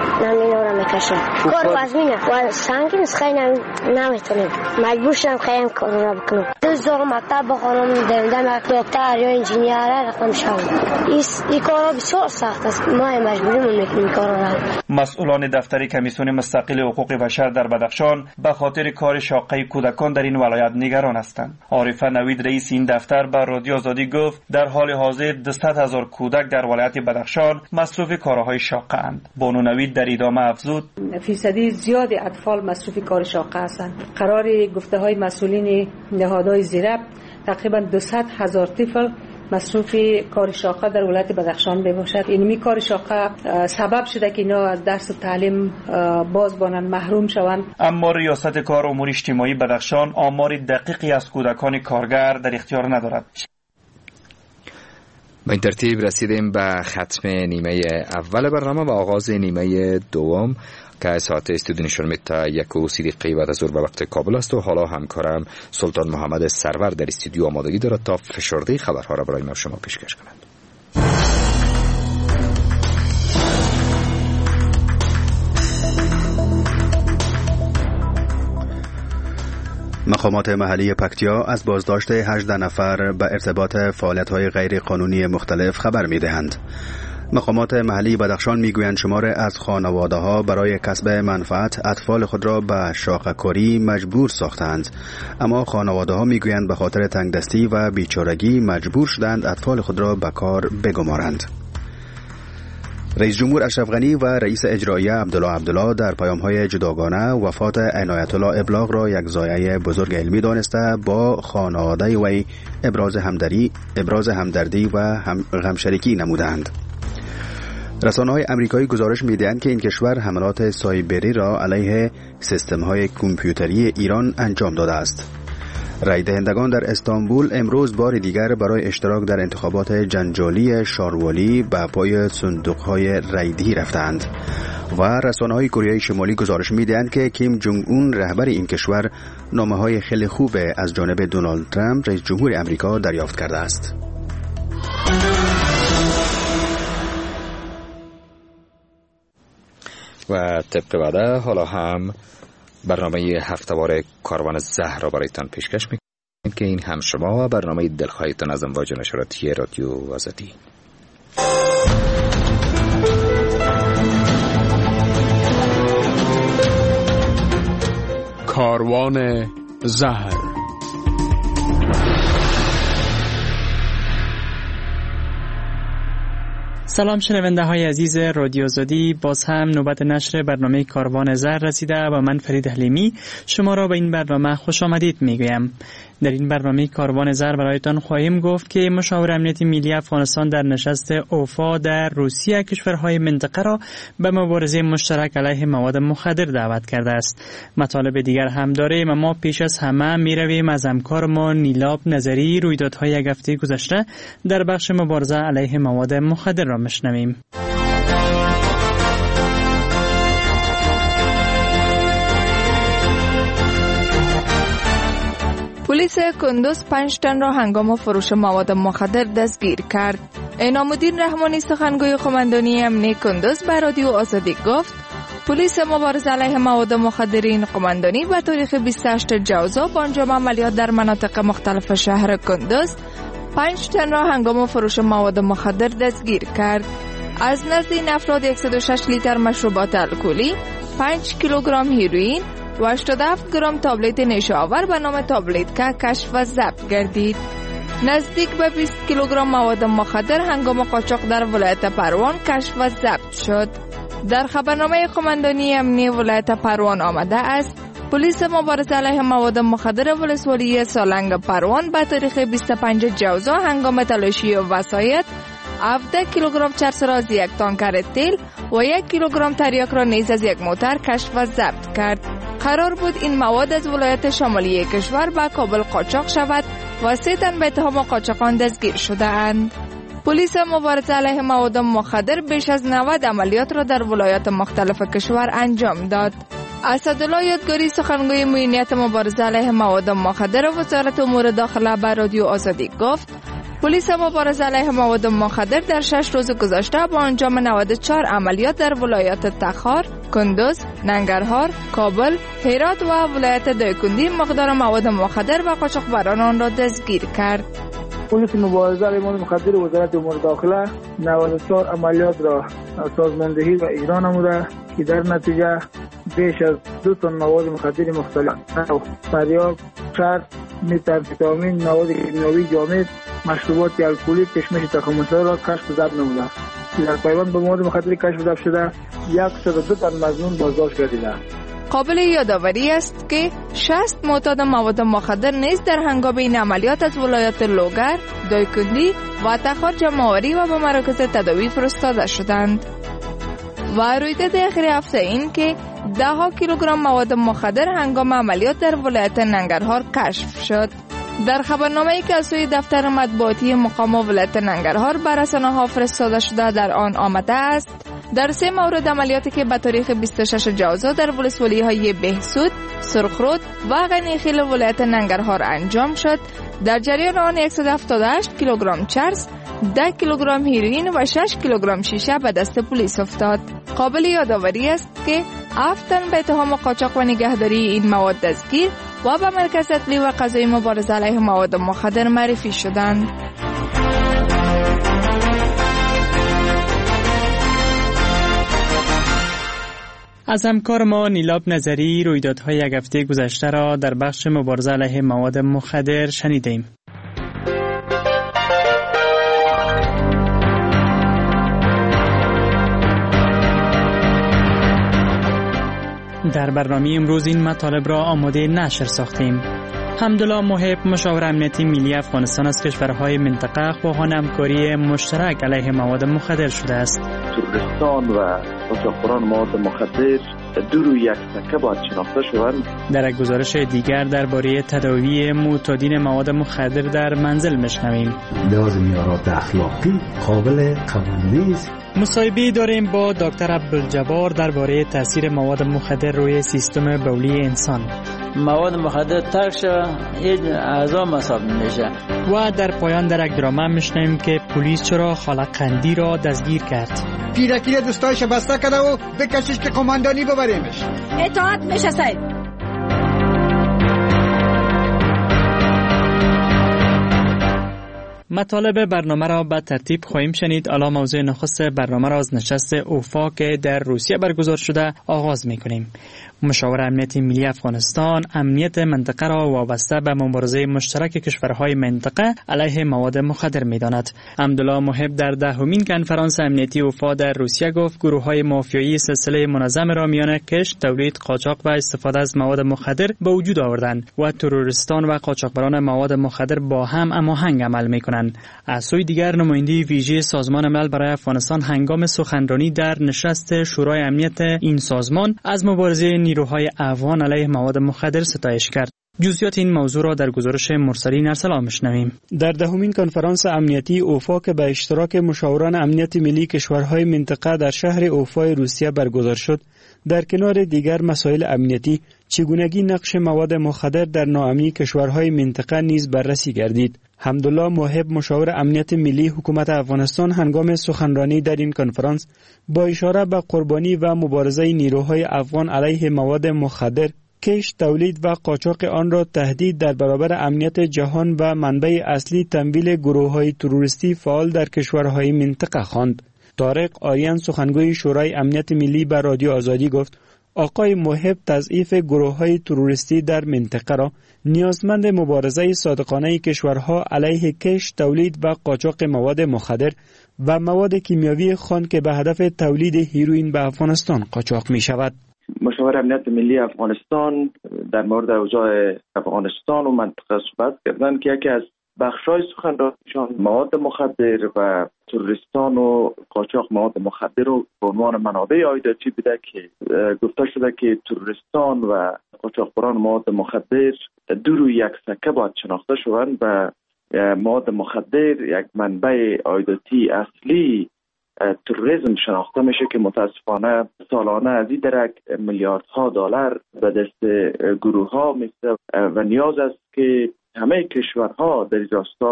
نمینا رو میکشیم. کار وزمینه و سنگین از خیلی نمیتونیم. مجبور شدم خیلی کار رو بکنم. دوست دارم مکتب بخونم، دندم دکتر یا انجینیر رقم شوم. این کارا بسیار سخت است. ما مجبوریم میکنیم کارا را. مسئولان دفتر کمیسیون مستقل حقوق بشر در بدخشان به خاطر کار شاقه کودکان در این ولایت نگران هستند. عارفه نوید رئیس این دفتر به رادیو آزادی گفت در حال حاضر دویست هزار کودک در ولایت بدخشان مصروف کارهای شاقه اند. بانو نوید در ادامه افزود فیصدی زیاد اطفال مصروف کار شاقه هستند. قرار گفته های مسئولین نهادهای زیرب تقریبا دویست هزار طفل مصروف کار شاقه در ولایت بدخشان بباشد. اینمی کار شاقه سبب شده که اینا از درس و تعلیم باز بانند، محروم شوند. اما ریاست کار امور اجتماعی بدخشان آمار دقیقی از کودکان کارگر در اختیار ندارد. با این ترتیب رسیدیم به ختم نیمه اول برنامه و آغاز نیمه دوم که ساعت استودیو نشان تا یک و سی دقیقه بعد از ظهر به وقت کابل است و حالا همکارم سلطان محمد سرور در استودیو آمادگی دارد تا فشرده خبرها را برای ما شما پیشکش کند. مقامات محلی پکتیا از بازداشت هجده نفر به ارتباط فعالیت‌های غیر قانونی مختلف خبر می‌دهند. مقامات محلی بدخشان میگویند شمار از خانواده‌ها برای کسب منفعت اطفال خود را به شاخه‌کاری مجبور ساختند، اما خانواده‌ها میگویند به خاطر تنگدستی و بیچارگی مجبور شدند اطفال خود را به کار بگمارند. رئیس جمهور اشرف غنی و رئیس اجرایی عبدالله عبدالله در پیام‌های جداگانه وفات عنایت الله ابلاغ را یک ضایعه بزرگ علمی دانسته با خانواده وی ابراز همدردی ابراز همدردی و هم غمشریکی نمودند. رسانه‌های آمریکایی گزارش می‌دهند که این کشور حملات سایبری را علیه سیستم‌های کامپیوتری ایران انجام داده است. رای دهندگان در استانبول امروز بار دیگر برای اشتراک در انتخابات جنجالی شاروالی به پای صندوق‌های رایدهی رفتند و رسانه‌های کره شمالی گزارش می‌دهند که کیم جونگ اون رهبر این کشور نامه‌های خیلی خوب از جانب دونالد ترامپ رئیس جمهور آمریکا دریافت کرده است. و طبق وعده حالا هم برنامه هفته‌وار کاروان زهر را برایتان پیشکش می‌کنیم که این هم شما و برنامه دلخواهتان از امواج نشراتی رادیو آزادی. کاروان زهر. سلام شنونده های عزیز رادیو آزادی، باز هم نوبت نشر برنامه کاروان زهر رسیده و من فرید حلیمی شما را به این برنامه خوش آمدید میگویم. در این برنامه کاروان زهر برایتان خواهیم گفت که مشاور امنیت ملی افغانستان در نشست اوفا در روسیه کشورهای منطقه را به مبارزه مشترک علیه مواد مخدر دعوت کرده است. مطالب دیگر هم داریم، اما پیش از همه میرویم از همکارمان نیلاب نظری رویدادهای یک هفته گذشته در بخش مبارزه علیه مواد مخدر را مشنویم. پلیس کندوز پنج تن را هنگام فروش مواد مخدر دستگیر کرد. انعام‌الدین رحمانی سخنگوی قماندانی امنیتی کندوز به رادیو آزادی گفت پلیس مبارزه علیه مواد مخدرین قماندانی به تاریخ بیست و هشتم جوزا با انجام عملیات در مناطق مختلف شهر کندوز پنج تن را هنگام فروش مواد مخدر دستگیر کرد. از نزد این افراد صد و شش لیتر مشروبات الکلی، پنج کیلوگرم هیروئین و هشتاد و هفت گرم تابلت نشاور به نام تابلت که کشف و ضبط گردید. نزدیک به بیست کیلوگرم مواد مخدر هنگام قاچاق در ولایت پروان کشف و ضبط شد. در خبرنامه قماندانی امنیتی ولایت پروان آمده است پلیس مبارزه علیه مواد مخدر ولسوالی سالنگ پروان به تاریخ بیست و پنجم جوزا هنگام تلاشی وسایط هفده کیلوگرم چرس را از یک تانکر تیل و یک کیلوگرم تریاک را نیز از یک موتر کشف و ضبط کرد. قرار بود این مواد از ولایت شمالی کشور به کابل قاچاق شود و سه تن به اتهام قاچاقان دستگیر شده اند. پلیس مبارزه علیه مواد مخدر بیش از نود عملیات را در ولایات مختلف کشور انجام داد. اسدالله یادگاری سخنگوی مدیریت مبارزه علیه مواد مخدر وزارت امور داخله به رادیو آزادی گفت پلیس مبارزه علیه مواد مخدر در شش روز گذشته با انجام نود و چهار عملیات در ولایات تخار، کندوز، ننگرهار، کابل، هرات و ولایت دایکنی مقدار مواد مخدر و قاچاقبران را دستگیر کرد. پلیس مبارزه علیه مواد مخدر وزارت امور داخله نود و چهار عملیات را سازماندهی و اجرا نموده که در نتیجه بیش از دو تن مواد مخدر مختلف تریاک، چرس، متامفتامین، مواد کیمیاوی جامد، مشروبات الکلی، کشمش تخم‌ساز را کشف و ضبط نموده. در پیوند به مواد مخدر کشف و ضبط شده صد و دو تن مظنون بازداشت گردیده. قابل یادآوری است که شصت معتاد مواد مخدر نیز در هنگام این عملیات از ولایات لوگر، دایکنی و تخار جمع‌آوری و به مراکز تداوی فرستاده شدند. و رویداد اخیر هفته این که ده ها کیلوگرم مواد مخدر هنگام عملیات در ولایت ننگرهار کشف شد. در خبرنامه‌ای که از سوی دفتر مطبوعاتی مقام ولایت ننگرهار بر رسانه‌ها فرستاده شده در آن آمده است در سه مورد عملیاتی که به تاریخ بیست و شش جوزا در ولسوالی‌های بهسود، سرخرود و غنیخیل ولایت ننگرهار انجام شد، در جریان آن صد و هفتاد و هشت کیلوگرم چرس، ده کیلوگرم هیروئین و شش کیلوگرم شیشه به دست پلیس افتاد. قابل یادآوری است که هفت تن به اتهام قاچاق و نگهداری این مواد دستگیر و به مرکز اطلاعی و قضایی مبارزه علیه مواد مخدر معرفی شدند. از همکار ما نیلاب نظری رویدادهای یک هفته گذشته را در بخش مبارزه علیه مواد مخدر شنیدیم. در برنامه امروز این مطالب را آماده نشر ساختیم. حمدالله محب مشاور امنیتی ملی افغانستان از کشورهای منطقه خواهان همکاری مشترک علیه مواد مخدر شده است. تروریستان و قاچاقبران مواد مخدر دو روی یک سکه باید شناخته شوند. در یک گزارش دیگر درباره تداوی معتادین مواد مخدر در منزل میشنویم. لازم میارات اخلاقی قابل قبول نیست. مصاحبه داریم با دکتر عبدالجبار درباره تاثیر مواد مخدر روی سیستم بولی انسان. مواد مخدر ترک شد یک اعضا مصاب نمیشه. و در پایان در یک درامه میشنویم که پلیس چرا خالق قندی را دستگیر کرد. پیرکیل دوستایش بسته کرده و بکشیش که قماندانی ببریمش. اطاعت میشه سید. مطالب برنامه را به ترتیب خواهیم شنید. الا موضوع نخست برنامه را از نشست اوفا که در روسیه برگزار شده آغاز میکنیم. مشاور امنیتی ملی افغانستان امنیت منطقه را وابسته به مبارزه مشترک کشورهای منطقه علیه مواد مخدر می‌داند. حمدالله محب در دهمین کنفرانس امنیتی اوفا در روسیه گفت گروه‌های مافیایی سلسله منظم را میان کشت، تولید، قاچاق و استفاده از مواد مخدر به وجود آوردند و تروریستان و قاچاقبران مواد مخدر با هم هماهنگ عمل می‌کنند. از سوی دیگر نماینده ویژه سازمان ملل برای افغانستان هنگام سخنرانی در نشست شورای امنیت این سازمان از مبارزه نیروهای افغان علیه مواد مخدر ستایش کرد. جزئیات این موضوع را در گزارش مرسلین ارسلان میشنویم. در دهمین کنفرانس امنیتی اوفا که به اشتراک مشاوران امنیت ملی کشورهای منطقه در شهر اوفای روسیه برگزار شد، در کنار دیگر مسائل امنیتی، چگونگی نقش مواد مخدر در ناامنی کشورهای منطقه نیز بررسی گردید. حمدالله محب مشاور امنیت ملی حکومت افغانستان هنگام سخنرانی در این کنفرانس با اشاره به قربانی و مبارزه نیروهای افغان علیه مواد مخدر، کشت، تولید و قاچاق آن را تهدید در برابر امنیت جهان و منبع اصلی تمویل گروه‌های تروریستی فعال در کشورهای منطقه خواند. طارق آریان سخنگوی شورای امنیت ملی به رادیو آزادی گفت آقای محب تضعیف گروه‌های تروریستی در منطقه را نیازمند مبارزه صادقانه کشورها علیه کشت، تولید و قاچاق مواد مخدر و مواد کیمیاوی خواند که به هدف تولید هیروئین به افغانستان قاچاق می شود. مشاور امنیت ملی افغانستان در مورد اوضاع افغانستان و منطقه صحبت کردند که یکی از بخش‌های سخنرانیشان مواد مخدر و تروریستان و قاچاق مواد مخدر رو به عنوان منابع عایداتی بوده که گفته شده که تروریستان و قاچاقبران مواد مخدر دو روی یک سکه باید شناخته شوند و مواد مخدر یک منبع عایداتی اصلی تروریسم شناخته میشه که متاسفانه سالانه از این درک میلیاردها دلار به دست گروه ها میسته و نیاز است که همه کشورها در راستا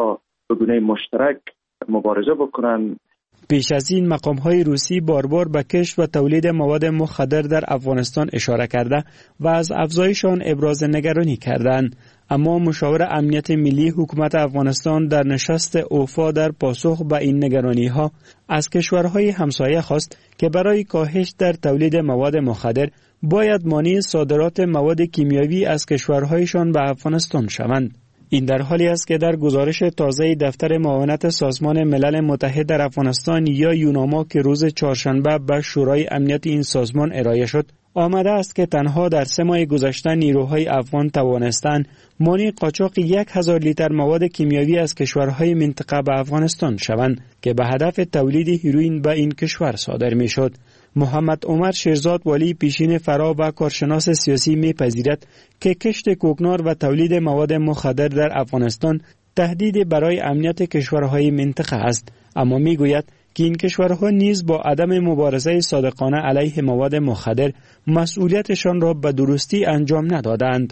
به گونه مشترک مبارزه بکنن. پیش از این مقام‌های روسی بار بار به کشت و تولید مواد مخدر در افغانستان اشاره کرده و از افزایش آن ابراز نگرانی کردند. اما مشاور امنیت ملی حکومت افغانستان در نشست اوفا در پاسخ به این نگرانی‌ها از کشورهای همسایه خواست که برای کاهش در تولید مواد مخدر باید مانع صادرات مواد کیمیاوی از کشورهایشان به افغانستان شوند. این در حالی است که در گزارش تازه دفتر معاونت سازمان ملل متحد در افغانستان یا یوناما که روز چهارشنبه به شورای امنیت این سازمان ارائه شد، آمده است که تنها در سه ماه گذشته نیروهای افغان توانستند مانع قاچاق یک هزار لیتر مواد کیمیاوی از کشورهای منطقه به افغانستان شوند که به هدف تولید هیروئین به این کشور صادر می شد. محمد عمر شیرزاد والی پیشین فرا و کارشناس سیاسی می‌پذیرد که کشت کوکنار و تولید مواد مخدر در افغانستان تهدید برای امنیت کشورهای منطقه است، اما می‌گوید که این کشورها نیز با عدم مبارزه صادقانه علیه مواد مخدر مسئولیتشان را به درستی انجام ندادند.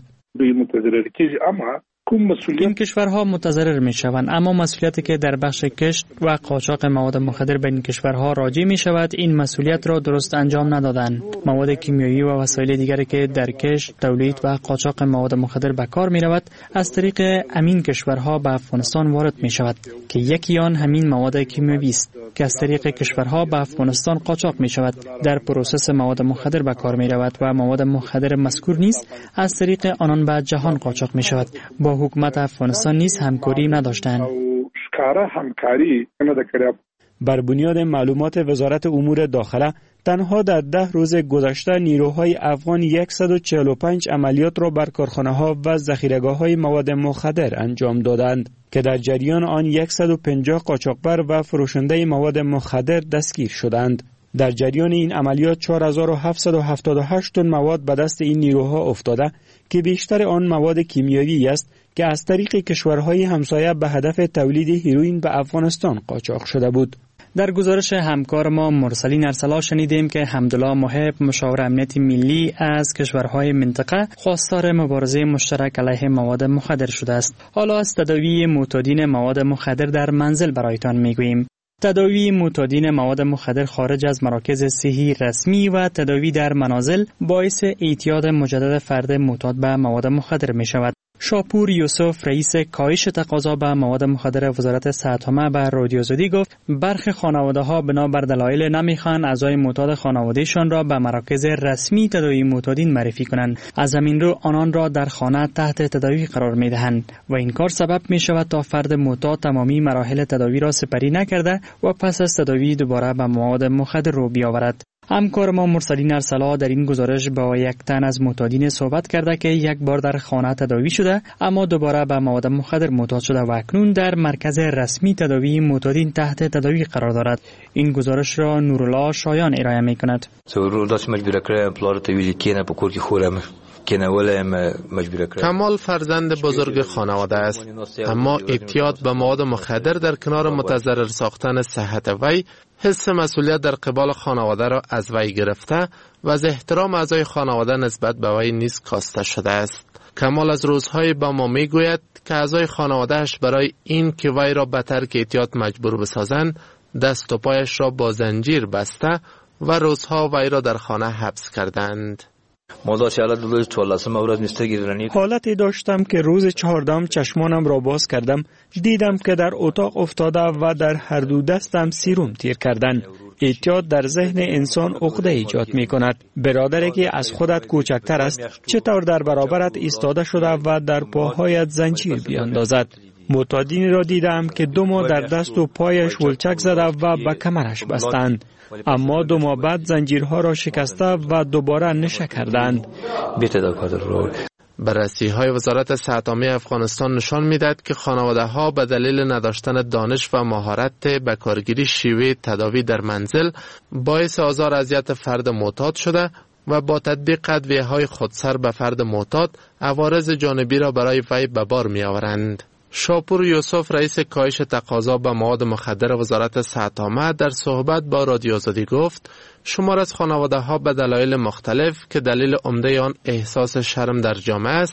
این کشورها متضرر می شوند، اما مسئولیتی که در بخش کشت و قاچاق مواد مخدر به این کشورها راجع می شود این مسئولیت را درست انجام ندادند. مواد کیمیایی و وسایل دیگری که در کشت، تولید و قاچاق مواد مخدر به کار می رود از طریق همین کشورها به افغانستان وارد می شود که یکی آن همین مواد کیمیایی است که از طریق کشورها به افغانستان قاچاق می شود. در پروسس مواد مخدر به کار می رود و مواد مخدر مذکور نیز از طریق آنان به جهان قاچاق می شود. با حکومت افغانستان نیز همکاری نداشتند. بر بنیاد معلومات وزارت امور داخله تنها در ده روز گذشته نیروهای افغان صد و چهل و پنج عملیات را بر کارخانه‌ها و ذخیره‌گاه‌های مواد مخدر انجام دادند که در جریان آن صد و پنجاه قاچاقبر و فروشنده مواد مخدر دستگیر شدند. در جریان این عملیات چهار هزار و هفتصد و هفتاد و هشت تن مواد به دست این نیروها افتاده که بیشتر آن مواد کیمیایی است که از طریق کشورهای همسایه به هدف تولید هیروئین به افغانستان قاچاق شده بود. در گزارش همکار ما مرسلین ارسلا شنیدیم که حمدالله محب مشاور امنیت ملی از کشورهای منطقه خواستار مبارزه مشترک علیه مواد مخدر شده است. حالا از تداوی معتادین مواد مخدر در منزل برایتان میگوییم. تداوی معتادین مواد مخدر خارج از مراکز صحی رسمی و تداوی در منازل باعث اعتیاد مجدد فرد معتاد به مواد مخدر می شود. شاپور یوسف رئیس کاهش تقاضا به مواد مخدر وزارت صحت عامه به رادیو آزادی گفت برخی خانواده ها بنا بر دلایل نمیخوان اعضای معتاد خانوادهشان را به مراکز رسمی تداوی معتادین معرفی کنند. از همین رو آنان را در خانه تحت تداوی قرار می دهند و این کار سبب می شود تا فرد معتاد تمامی مراحل تداوی را سپری نکرده و پس از تداوی دوباره به مواد مخدر رو بیاورد. همکار ما مرسلین ارسلا در این گزارش با یک تن از معتادین صحبت کرده که یک بار در خانه تداوی شده اما دوباره به مواد مخدر معتاد شده و اکنون در مرکز رسمی تداوی معتادین تحت تداوی قرار دارد. این گزارش را نورالله شایان ارائه می‌کند. کمال فرزند بزرگ خانواده است، اما اعتیاد به مواد مخدر در کنار متضرر ساختن صحت وی حس مسئولیت در قبال خانواده را از وی گرفته و از احترام اعضای خانواده نسبت به وی نیز کاسته شده است. کمال از روزهای با ما می گوید که اعضای خانوادهش برای این که وی را به ترک اعتیاد مجبور بسازند دست و پایش را با زنجیر بسته و روزها وی را در خانه حبس کردند. حالتی داشتم که روز چهاردهم چشمانم را باز کردم، دیدم که در اتاق افتاده و در هر دو دستم سیروم تیر کردن. اعتیاد در ذهن انسان عقده ایجاد می کند. برادری که از خودت کوچکتر است چطور در برابرت ایستاده شده و در پاهایت زنجیر بیاندازد. معتادینی را دیدم که دو ماه در دست و پایش ولچک زده و به کمرش بستند، اما دو ماه بعد زنجیرها را شکسته و دوباره نشه کردند. بررسی های وزارت صحت عامه افغانستان نشان میدهد که خانواده ها به دلیل نداشتن دانش و مهارت به کارگیری شیوه تداوی در منزل باعث آزار اذیت فرد معتاد شده و با تطبیق ادویه های خودسر به فرد معتاد عوارض جانبی را برای وی به بار می آورند. شاپور یوسف رئیس کاهش تقاضا به مواد مخدر وزارت صحت عامه در صحبت با رادیو آزادی گفت شمار از خانواده ها به دلایل مختلف که دلیل عمده آن احساس شرم در جامعه است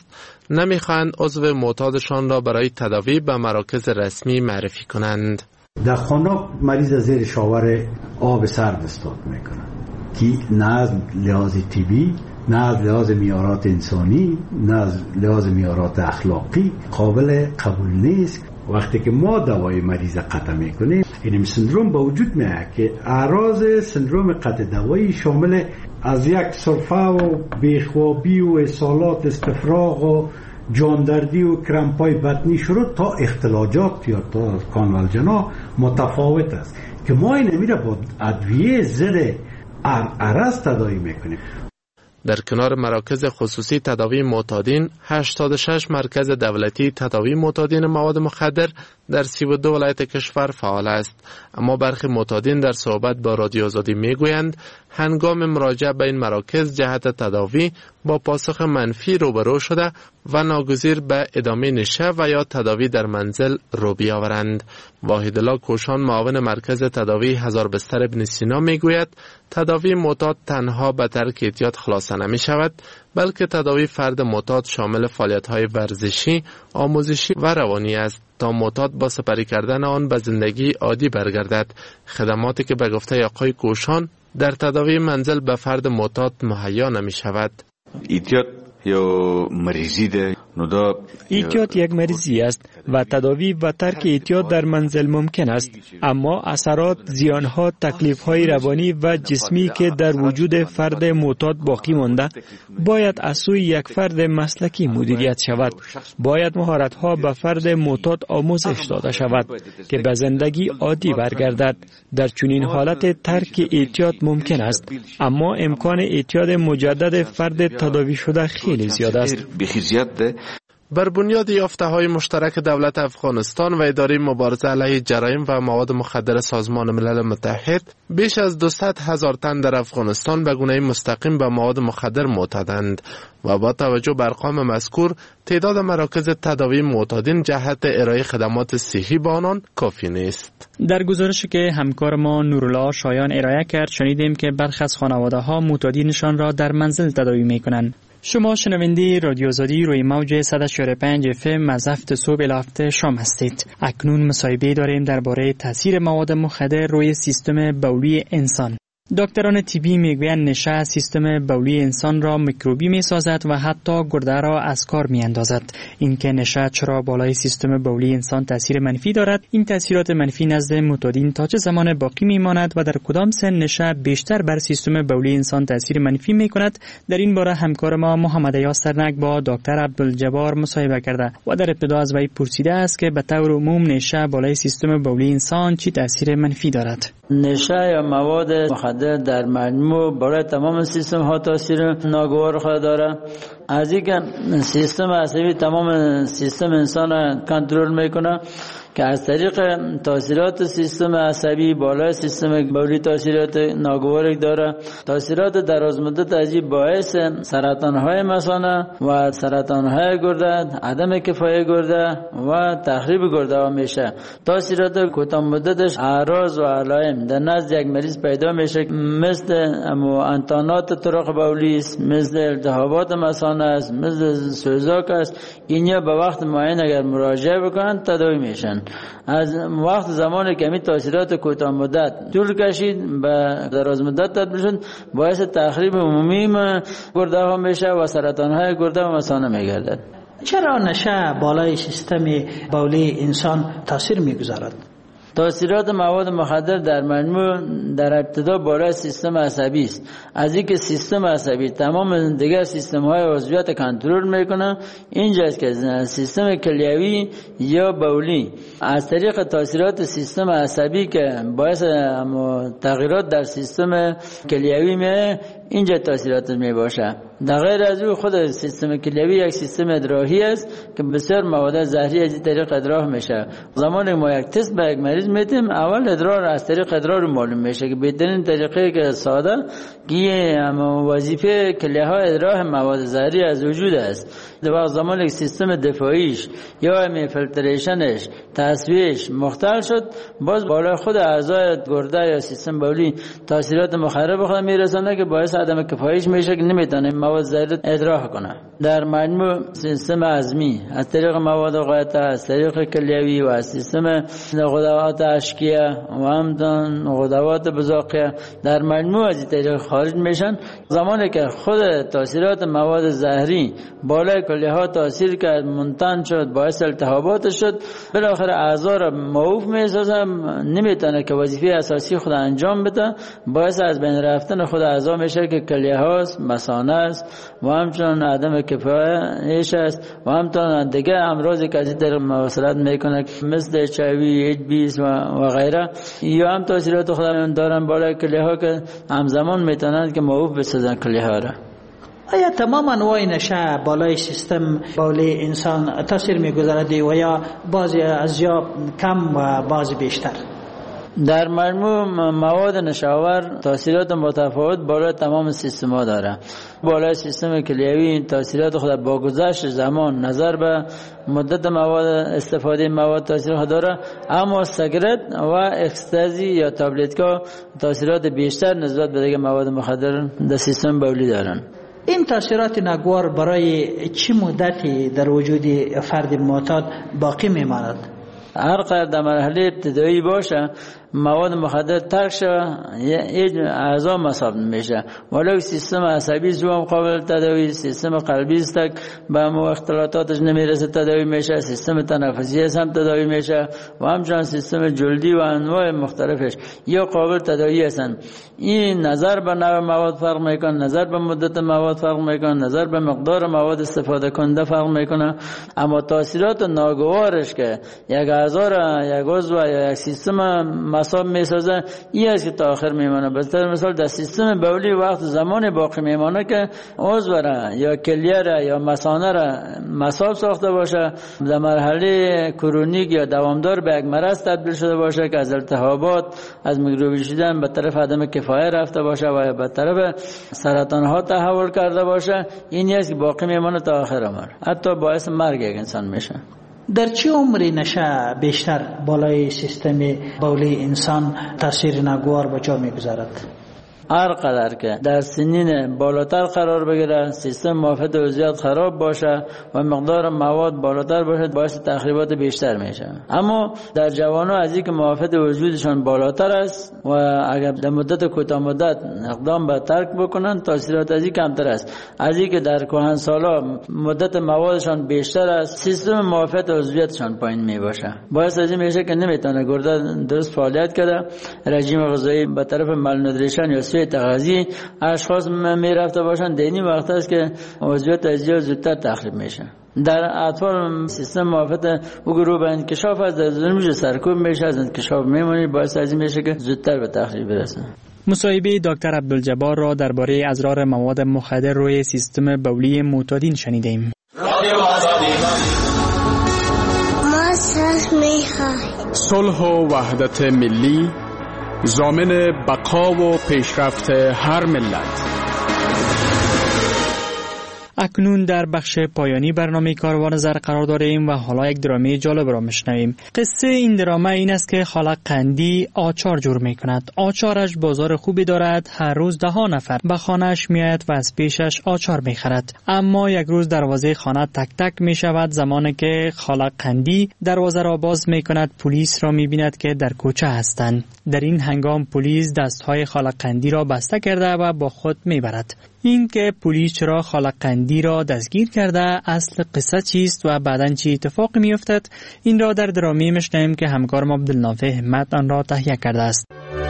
نمیخواهند عضو معتادشان را برای تداوی به مراکز رسمی معرفی کنند. در خانه مریض زیر شاور آب سرد استاد میکنند که نه از لحاظ طبی، نه از لحاظ معیارات انسانی، نه از لحاظ معیارات اخلاقی قابل قبول نیست. وقتی که ما دوای مریض قطع میکنیم این سندروم با وجود میاد که اعراض سندروم قطع دوایی شامل از یک سرفه و بیخوابی و اسهالات، استفراغ و جاندردی و کرمپای بطنی شروع تا اختلاجات یا تا کانولجنا متفاوت است که ما این میره با ادویه ضد عرض تداوی میکنیم. در کنار مراکز خصوصی تداوی معتادین، هشتاد و شش مرکز دولتی تداوی معتادین مواد مخدر در سی و دو ولایت کشور فعال است. اما برخی معتادین در صحبت با رادیو آزادی میگویند هنگام مراجعه به این مراکز جهت تداوی با پاسخ منفی روبرو شده و ناگزیر به ادامه نشه و یا تداوی در منزل رو بیاورند. واحدالله کوشان، معاون مرکز تداوی هزار بستر ابن سینا میگوید تداوی معتاد تنها به ترک اعتیاد خلاصه نمی شود، بلکه تداوی فرد معتاد شامل فعالیت‌های ورزشی، آموزشی و روانی است تا معتاد با سپری کردن آن به زندگی عادی برگردد. خدماتی که به گفته آقای کوشان در تداوی منزل به فرد معتاد مهیا نمی شود. اعتیاد یا مریضی ده اعتیاد یک مریضی است و تداوی و ترک اعتیاد در منزل ممکن است، اما اثرات، زیانها، تکلیف‌های روانی و جسمی که در وجود فرد معتاد باقی مانده باید از سوی یک فرد مسلکی مدیریت شود. باید مهارت‌ها به فرد معتاد آموزش داده شود که به زندگی عادی برگردد. در چنین حالت ترک اعتیاد ممکن است، اما امکان اعتیاد مجدد فرد تداوی شده خیلی زیاد است. بر بنیاد یافته‌های مشترک دولت افغانستان و اداره مبارزه علیه جرایم و مواد مخدر سازمان ملل متحد، بیش از دویست هزار تن در افغانستان به گونه مستقیم به مواد مخدر معتادند و با توجه به ارقام مذکور تعداد مراکز تداوی معتادین جهت ارائه خدمات صحی به آنان کافی نیست. در گزارشی که همکار ما نورالله شایان ارائه کرد شنیدیم که برخی از خانواده‌ها معتادینشان را در منزل تداوی می‌کنند. شما شنونده رادیو آزادی روی موج صد و چهار و پنج اف ام از هفت صبح الی هفت شام هستید. اکنون مصاحبه داریم درباره تاثیر مواد مخدر روی سیستم بولی انسان. دکتران طبی میگویند نشه سیستم بولی انسان را میکروبی میسازد و حتی گرده را از کار میاندازد. اینکه نشه چرا بالای سیستم بولی انسان تاثیر منفی دارد، این تاثیرات منفی نزد معتادین تا چه زمان باقی میماند و در کدام سن نشه بیشتر بر سیستم بولی انسان تاثیر منفی میکند، در این باره همکار ما محمد یاسرنگ با دکتر عبدالجبار مصاحبه کرده و در ابتدا از وی پرسیده است که به طور عموم نشه بالای سیستم بولی انسان چی تاثیر منفی دارد. نشه یا مواد مخدر در مجموع برای تمام سیستم ها تاثیر ناگوار خود داره. از اینکه سیستم عصبی تمام سیستم انسان را کنترل میکنه که از طریق تاثیرات سیستم عصبی بالای سیستم بولی تاثیرات ناگواری داره. تاثیرات درازمدت عجیب باعث سرطان های مثانه و سرطان های گرده، عدم کفایت گرده و تخریب گرده میشه. تاثیرات کوتاه مدتش اعراض و علائم در نزد یک مریض پیدا میشه مثل انتانات طرق بولی است، مثل التهابات مثانه است، مثل سوزاک است. اینیا به وقت معین اگر مراجعه بکنن تداوی میشن. از وقت زمان کمی تاثیرات کوتاه مدت طول کشید به دراز مدت تبدیل شد، باعث تخریب عمومی گرده ها میشه و سرطان های گرده و مثانه میگردد. چرا نشه بالای سیستم بولی انسان تاثیر میگذارد؟ تاثیرات مواد مخدر در مجموع در ابتدا بالای سیستم عصبی است. از اینکه سیستم عصبی تمام دیگر سیستم های عضویت کنترل میکنه، اینجاست که سیستم کلیوی یا بولی از طریق تاثیرات سیستم عصبی که باعث تغییرات در سیستم کلیوی می اینجا تاثیرات می باشه. در غیر از او خود سیستم کلیوی یک سیستم ادراکی است که بسیار مواد زهری از این طریق ادرار میشه. زمانی ما یک تست به یک مریض میدیم، اول ادرار از طریق ادرار معلوم میشه که بهترین طریقه که ساده که وظیفه کلیه ها ادرار مواد زهری از وجود است. در زمان یک سیستم دفاعیش یا می فیلتریشنش تصفیهش مختل شد، باز بالای خود اعضای گرده یا سیستم بولی تاثیرات مخرب خود میرسونه که باعث عدم کفایش میشه که نمیتونه مواد زهری ادرار کنه. در مجموع سیستم هضمی از طریق مواد قاطع، از طریق کلیوی و از سیستم غدوات اشکیه و همچنین غدوات بزاقیه در مجموع از طریق خارج میشن. زمانی که خود تاثیرات مواد زهری بالای کلیه ها تاثیر کرد، منتن شد، باعث التهابات شد، بالاخره اعضا را موقوف میسازه، نمیتونه که وظیفه اساسی خود انجام بده، باعث از بین رفتن خود اعضا میشه که کلیه هاست، مثانه است و همچنین عدم کفایش است و همچنین دیگه امراضی که از طریق مواصلات میکنه مثل اچ آی وی، اچ بی و غیره، یا هم تاثیرات خود دارن بالای کلیه ها که همزمان میتونن که موقوف بسازن کلیه ها را. آیا تمام انواع نشه بالای سیستم بولی انسان تاثیر میگذارد و یا بعضی از یا کم و بعضی بیشتر؟ در مجموع مواد نشاور تاثیرات متفاوت بالای تمام سیستم ها داره. بالای سیستم کلیوی تاثیرات خود با گذشت زمان نظر به مدت مواد استفاده مواد تاثیر خود داره، اما سیگارت و اکستازی یا تابلت ها تاثیرات بیشتر نسبت به دیگه مواد مخدر در سیستم بولی دارن. این تاثیرات ناگوار برای چه مدتی در وجود فرد معتاد باقی میماند؟ هر قدر در مرحله ابتدایی باشه مواد مخدر ترک شوه هیچ اعضا مصاب نمیشه، ولی سیستم عصبی جو قابل تداوی، سیستم قلبی است به مو اختلالاتش نمیرسه تداوی میشه، سیستم تنفسی هم تداوی میشه و همچنین سیستم جلدی و انواع مختلفش یا قابل تداوی هستن. این نظر به نوع مواد فرق میکنه، نظر به مدت مواد فرق میکنه، نظر به مقدار مواد استفاده کننده فرق میکنه، اما تاثیرات ناگوارش که یک اعضا را یک عضو یا یک سیستم مصاب میسازه این است که تا آخر میمانه. بسیار مثال در سیستم بولی وقت زمان باقی میمانه که عضو را یا کلیه را یا مثانه را مصاب ساخته باشه، در مرحله کرونیک یا دوامدار به یک مرض تبدیل شده باشه که از التهابات، از میکروبی شدن به طرف عدم کفایه رفته باشه و به طرف سرطان ها تحول کرده باشه، این است که باقی میمانه تا آخر عمر، حتی باعث مرگ یک انسان میشه. در چه عمری نشه بیشتر بالای سیستم بولی انسان تاثیر ناگوار به جا میگذارد؟ هر قدر که در سنین بالاتر قرار بگیره، سیستم معافیت عضویت خراب باشه و مقدار مواد بالاتر باشه، باعث تخریبات بیشتر میشه. اما در جوانان از اینکه معافیت وجودشان بالاتر است و اگر در مدت کوتاه مدت اقدام به ترک بکنن، تاثیرات از این کمتر است. از اینکه در کهنسالا مدت موادشان بیشتر است، سیستم معافیت عضویتشان پایین می باشه، باعث از این میشه که نمیتونه گرده درست فعالیت کنه، رژیم غذایی به طرف مالنودریشن یا تغذیه اشخاص می رفته باشن، دینی وقت است که عضویت از زودتر تخریب میشه. در اطفال سیستم معافیت او گروه به انکشاف از ظلمش سرکوب میشه، از انکشاف میمونی، باعث از این میشه که زودتر به تخریب برسه. مصاحبه دکتر عبدالجبار را درباره اضرار مواد مخدر روی سیستم بولی معتادین شنیدیم. ما صلح میخواهیم. صلح و وحدت ملی ضامن بقا و پیشرفت هر ملت. اکنون در بخش پایانی برنامه کاروان زر قرار داریم و حالا یک درامه جالب را میشنویم. قصه این درامه این است که خالق قندی آچار جور می کند. آچارش بازار خوبی دارد، هر روز ده ها نفر به خانهش میآید و از پیشش آچار می خرد. اما یک روز دروازه خانه تک تک می شود. زمانی که خالق قندی دروازه را باز می کند، پلیس را می بیند که در کوچه هستند. در این هنگام پلیس دستهای خالق قندی را بسته کرده و با خود می برد. این که پلیس چرا خالق قندی را دستگیر کرده، اصل قصه چیست و بعداً چی اتفاقی می افتد، این را در درامی میشنویم که همکارم عبدالنافع همت آن را تهیه کرده است.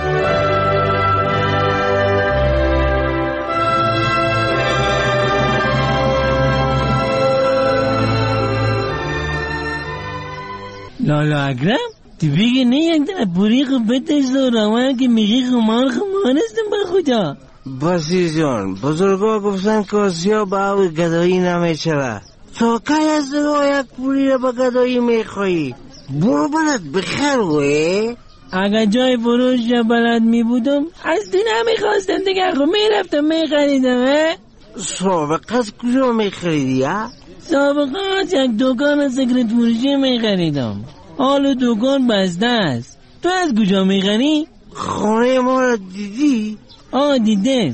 لالا اکرم تو بگه نه یک در پوری خوب بتش دارم که میگی خمار خمار استم با خدا. بازی جان بزرگا گفتن که آسیا با او گدایی نمیچره، تا که از دو یک پولی را با گدایی میخوایی؟ برو بلد بخیر وی. اگر جای فروش یا بلد میبودم از تو نمیخواستم دیگه، خب میرفتم میخریدم. سابقات کجا میخریدی ها؟ سابقات یک دکان سیگرت فروشی میخریدم، حالا دکان بسته است. تو از کجا میخری؟ خانه ما را دیدی؟ آه دیده.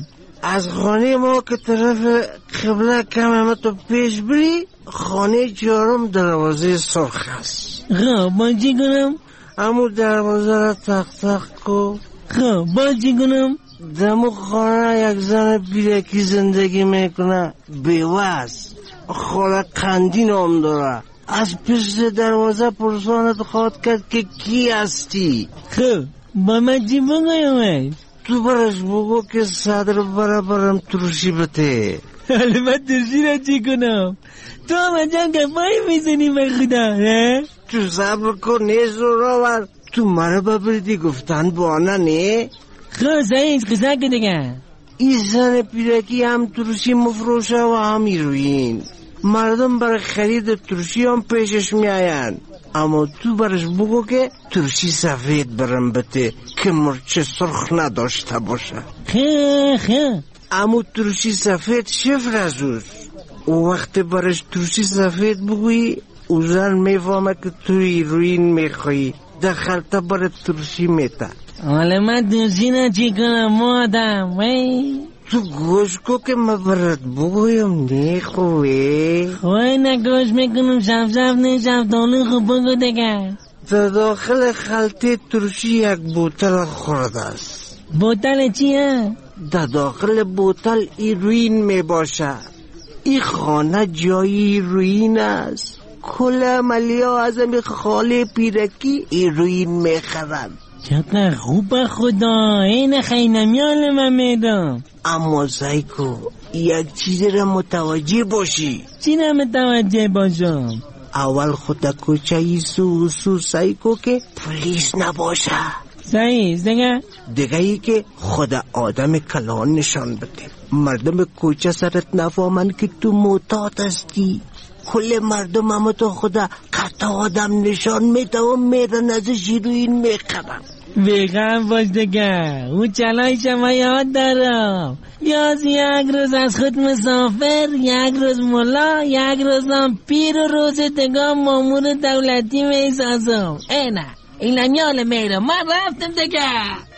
از خانه ما که طرف قبله کم همه تو پیش بری، خانه چهارم دروازه سرخ است. خب با چی کنم؟ امو دروازه را تق تق کو. خب با چی کنم؟ دمو خانه یک زن پیرکی زندگی میکنه، بیوز، خاله قندی نام داره. از پشت دروازه پرسانت خواهد کرد که کی هستی. خب با من چی بگویم؟ تو برش بگو که صدر برابرم ترشی بته. حالا من ترشی را چی کنم؟ تو هم جان که پایی میزنی به خدا نه؟ تو صبر کن نیز رو راور. تو مرا ببردی گفتن بانا نه؟ خب سعید قصه که دیگه این زن پیرکی هم ترشی مفروشه و هم ایروین. مردم برای خرید ترشی هم پیشش میاین. اما تو برش بگو که ترشی سفید برم بته که مرچه سرخ نداشته باشه. خیلی خیلی اما ترشی سفید شفر ازوز. او وقت برش ترشی سفید بگویی او زن میفهمه که توی روین میخوایی. دخلتا برای ترشی میته. حالا من ترشی نا چی کنم مادم وی؟ تو گوش کو که من برات بگویم نه خوبه. خواه نگوش میکنم شف شف نه شف دانو خوب بگو دیگه. در داخل خلطه ترشی یک بوتل خورده است. بوتل چیه؟ در داخل بوتل ایروین می باشه. این خانه جای ایروین است. کل عملی ها از امی خاله پیرکی ایروین می خرن. چقدر خوب خدا این خیلی نمیال من میدم. اما سایکو یک چیزی را متوجه باشی. چی را متوجه باشم؟ اول خدا کوچه ای سو سو سایکو که پولیس نباشه. سعید دیگه؟ دیگه ای که خدا آدم کلان نشان بده. مردم کوچه سرت نفهمن که تو معتاد هستی. کل مردم همه تو خدا قطع آدم نشان میده و میرن از شیروین میخرن. بیغم باش دیگه او چلای شما یاد دارم. یاز یک روز از خود مسافر، یک روز ملا، یک روز هم پیر و روز دیگه مامور دولتی میسازم. اینه این نمیال میرم من رفتم دیگه.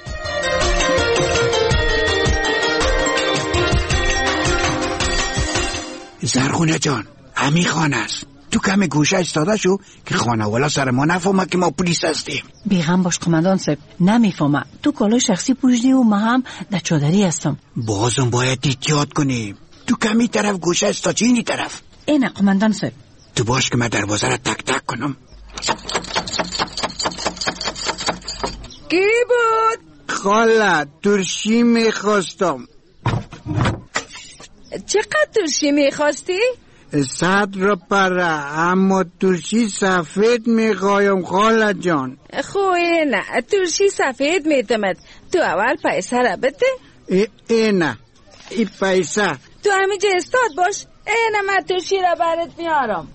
زرخونه جان همی خانه است. تو کم گوشه استاده شو که خانه والا سر ما نفهمه که ما پلیس هستیم. بیغم باش قماندان صاحب نمیفهمه. تو کالای شخصی پوشیدی و ما هم در چادری هستم. بازم باید احتیاط کنیم. تو کمی طرف گوشه استاده اینی طرف. اینه قماندان صاحب. تو باش که من دروازه را تک تک کنم. کی بود؟ خاله ترشی میخواستم. چقدر ترشی میخواستی؟ صد رو پره اما ترشی سفید میخوایم خاله جان. خوی نه ترشی سفید میتمد. تو اول پیسه را بده. ای نه ای پیسه تو همیجه استاد باش. اینه من ترشی را برات میارم.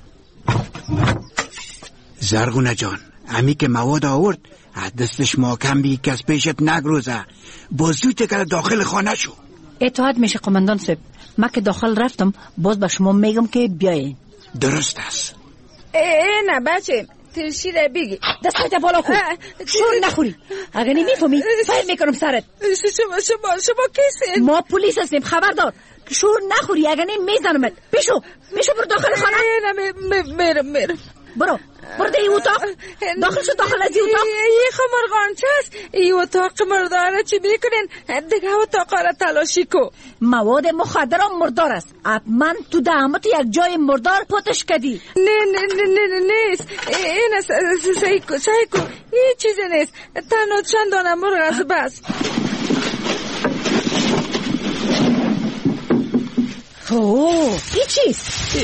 زرگونه جان امی که مواد آورد دستش محکم بی کس پیشت نگروزه. بازوی تکر داخل خانه شو. اطاعت میشه قماندان صاحب. من که داخل رفتم باز با شما میگم که بیاین. درست است. ای نه بچه ترشی را بگی. دستت بالا کن شور نخوری. اگه نمیفهمی فهم میکنم سرت. شما شما شما کیسین؟ ما پلیس هستیم خبردار. شور نخوری اگه نمی میزنمت. بشو بشو برو داخل خانه. نه میرم میرم. برو برو دی اتاق داخل شو. داخل از این اتاق یه خمرغانچه است. این اتاق مرداره چی میکنین؟ دیگه اتاق را تلاشی کو. مواد مخدر هم مردار است. من تو دهمت یک جای مردار پتش کردی. نه نه نه نه نه نیست. این است سایکو سایکو این چیزی نیست. تنها چند دانه مرغ از بس. اوه این چیست؟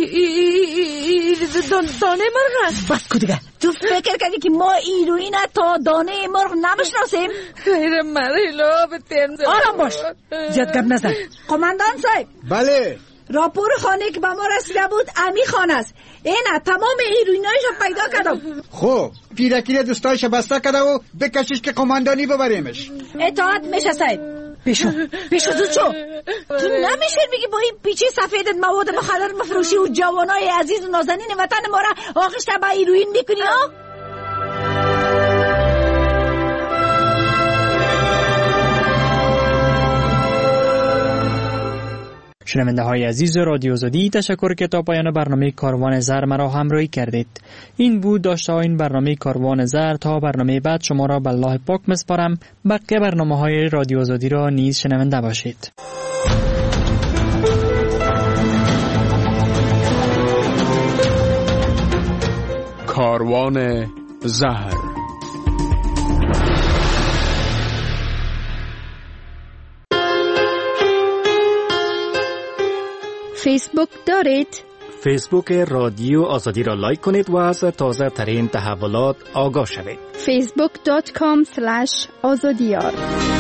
دانه مرغ است. بس کو دیگه. تو فکر کردی که ما ایروین تا دانه مرغ نمیشناسیم؟ خیر مرحلا بتیم. آرام باش زیاد گپ نزن. قماندان صاحب. بله راپور خانه که به ما رسیده بود امی خانه است. اینه تمام ایروینایش رو پیدا کردم. خب پیرکی را دوستایش بسته کرده و بکشیش که قماندانی ببریمش. اطاعت میشه صاحب. پیشو پیشو زود شو. تو نمیشه بگی با این پیچه سفیدت مواد مخدر مفروشی و جوانای عزیز و نازنین وطن ما را آخشته با ایروین میکنی ها؟ شنونده های عزیز رادیو آزادی، تشکر که تا پایان برنامه کاروان زر مرا همراهی کردید. این بود داشته های این برنامه کاروان زر. تا برنامه بعد شما را به الله پاک میسپارم. بقیه برنامه های رادیو آزادی را نیز شنونده باشید. کاروان زهر. فیسبوک دارید؟ فیسبوک رادیو آزادی را لایک کنید و از تازه ترین تحولات آگاه شوید. فیسبوک دات کام سلش آزادیار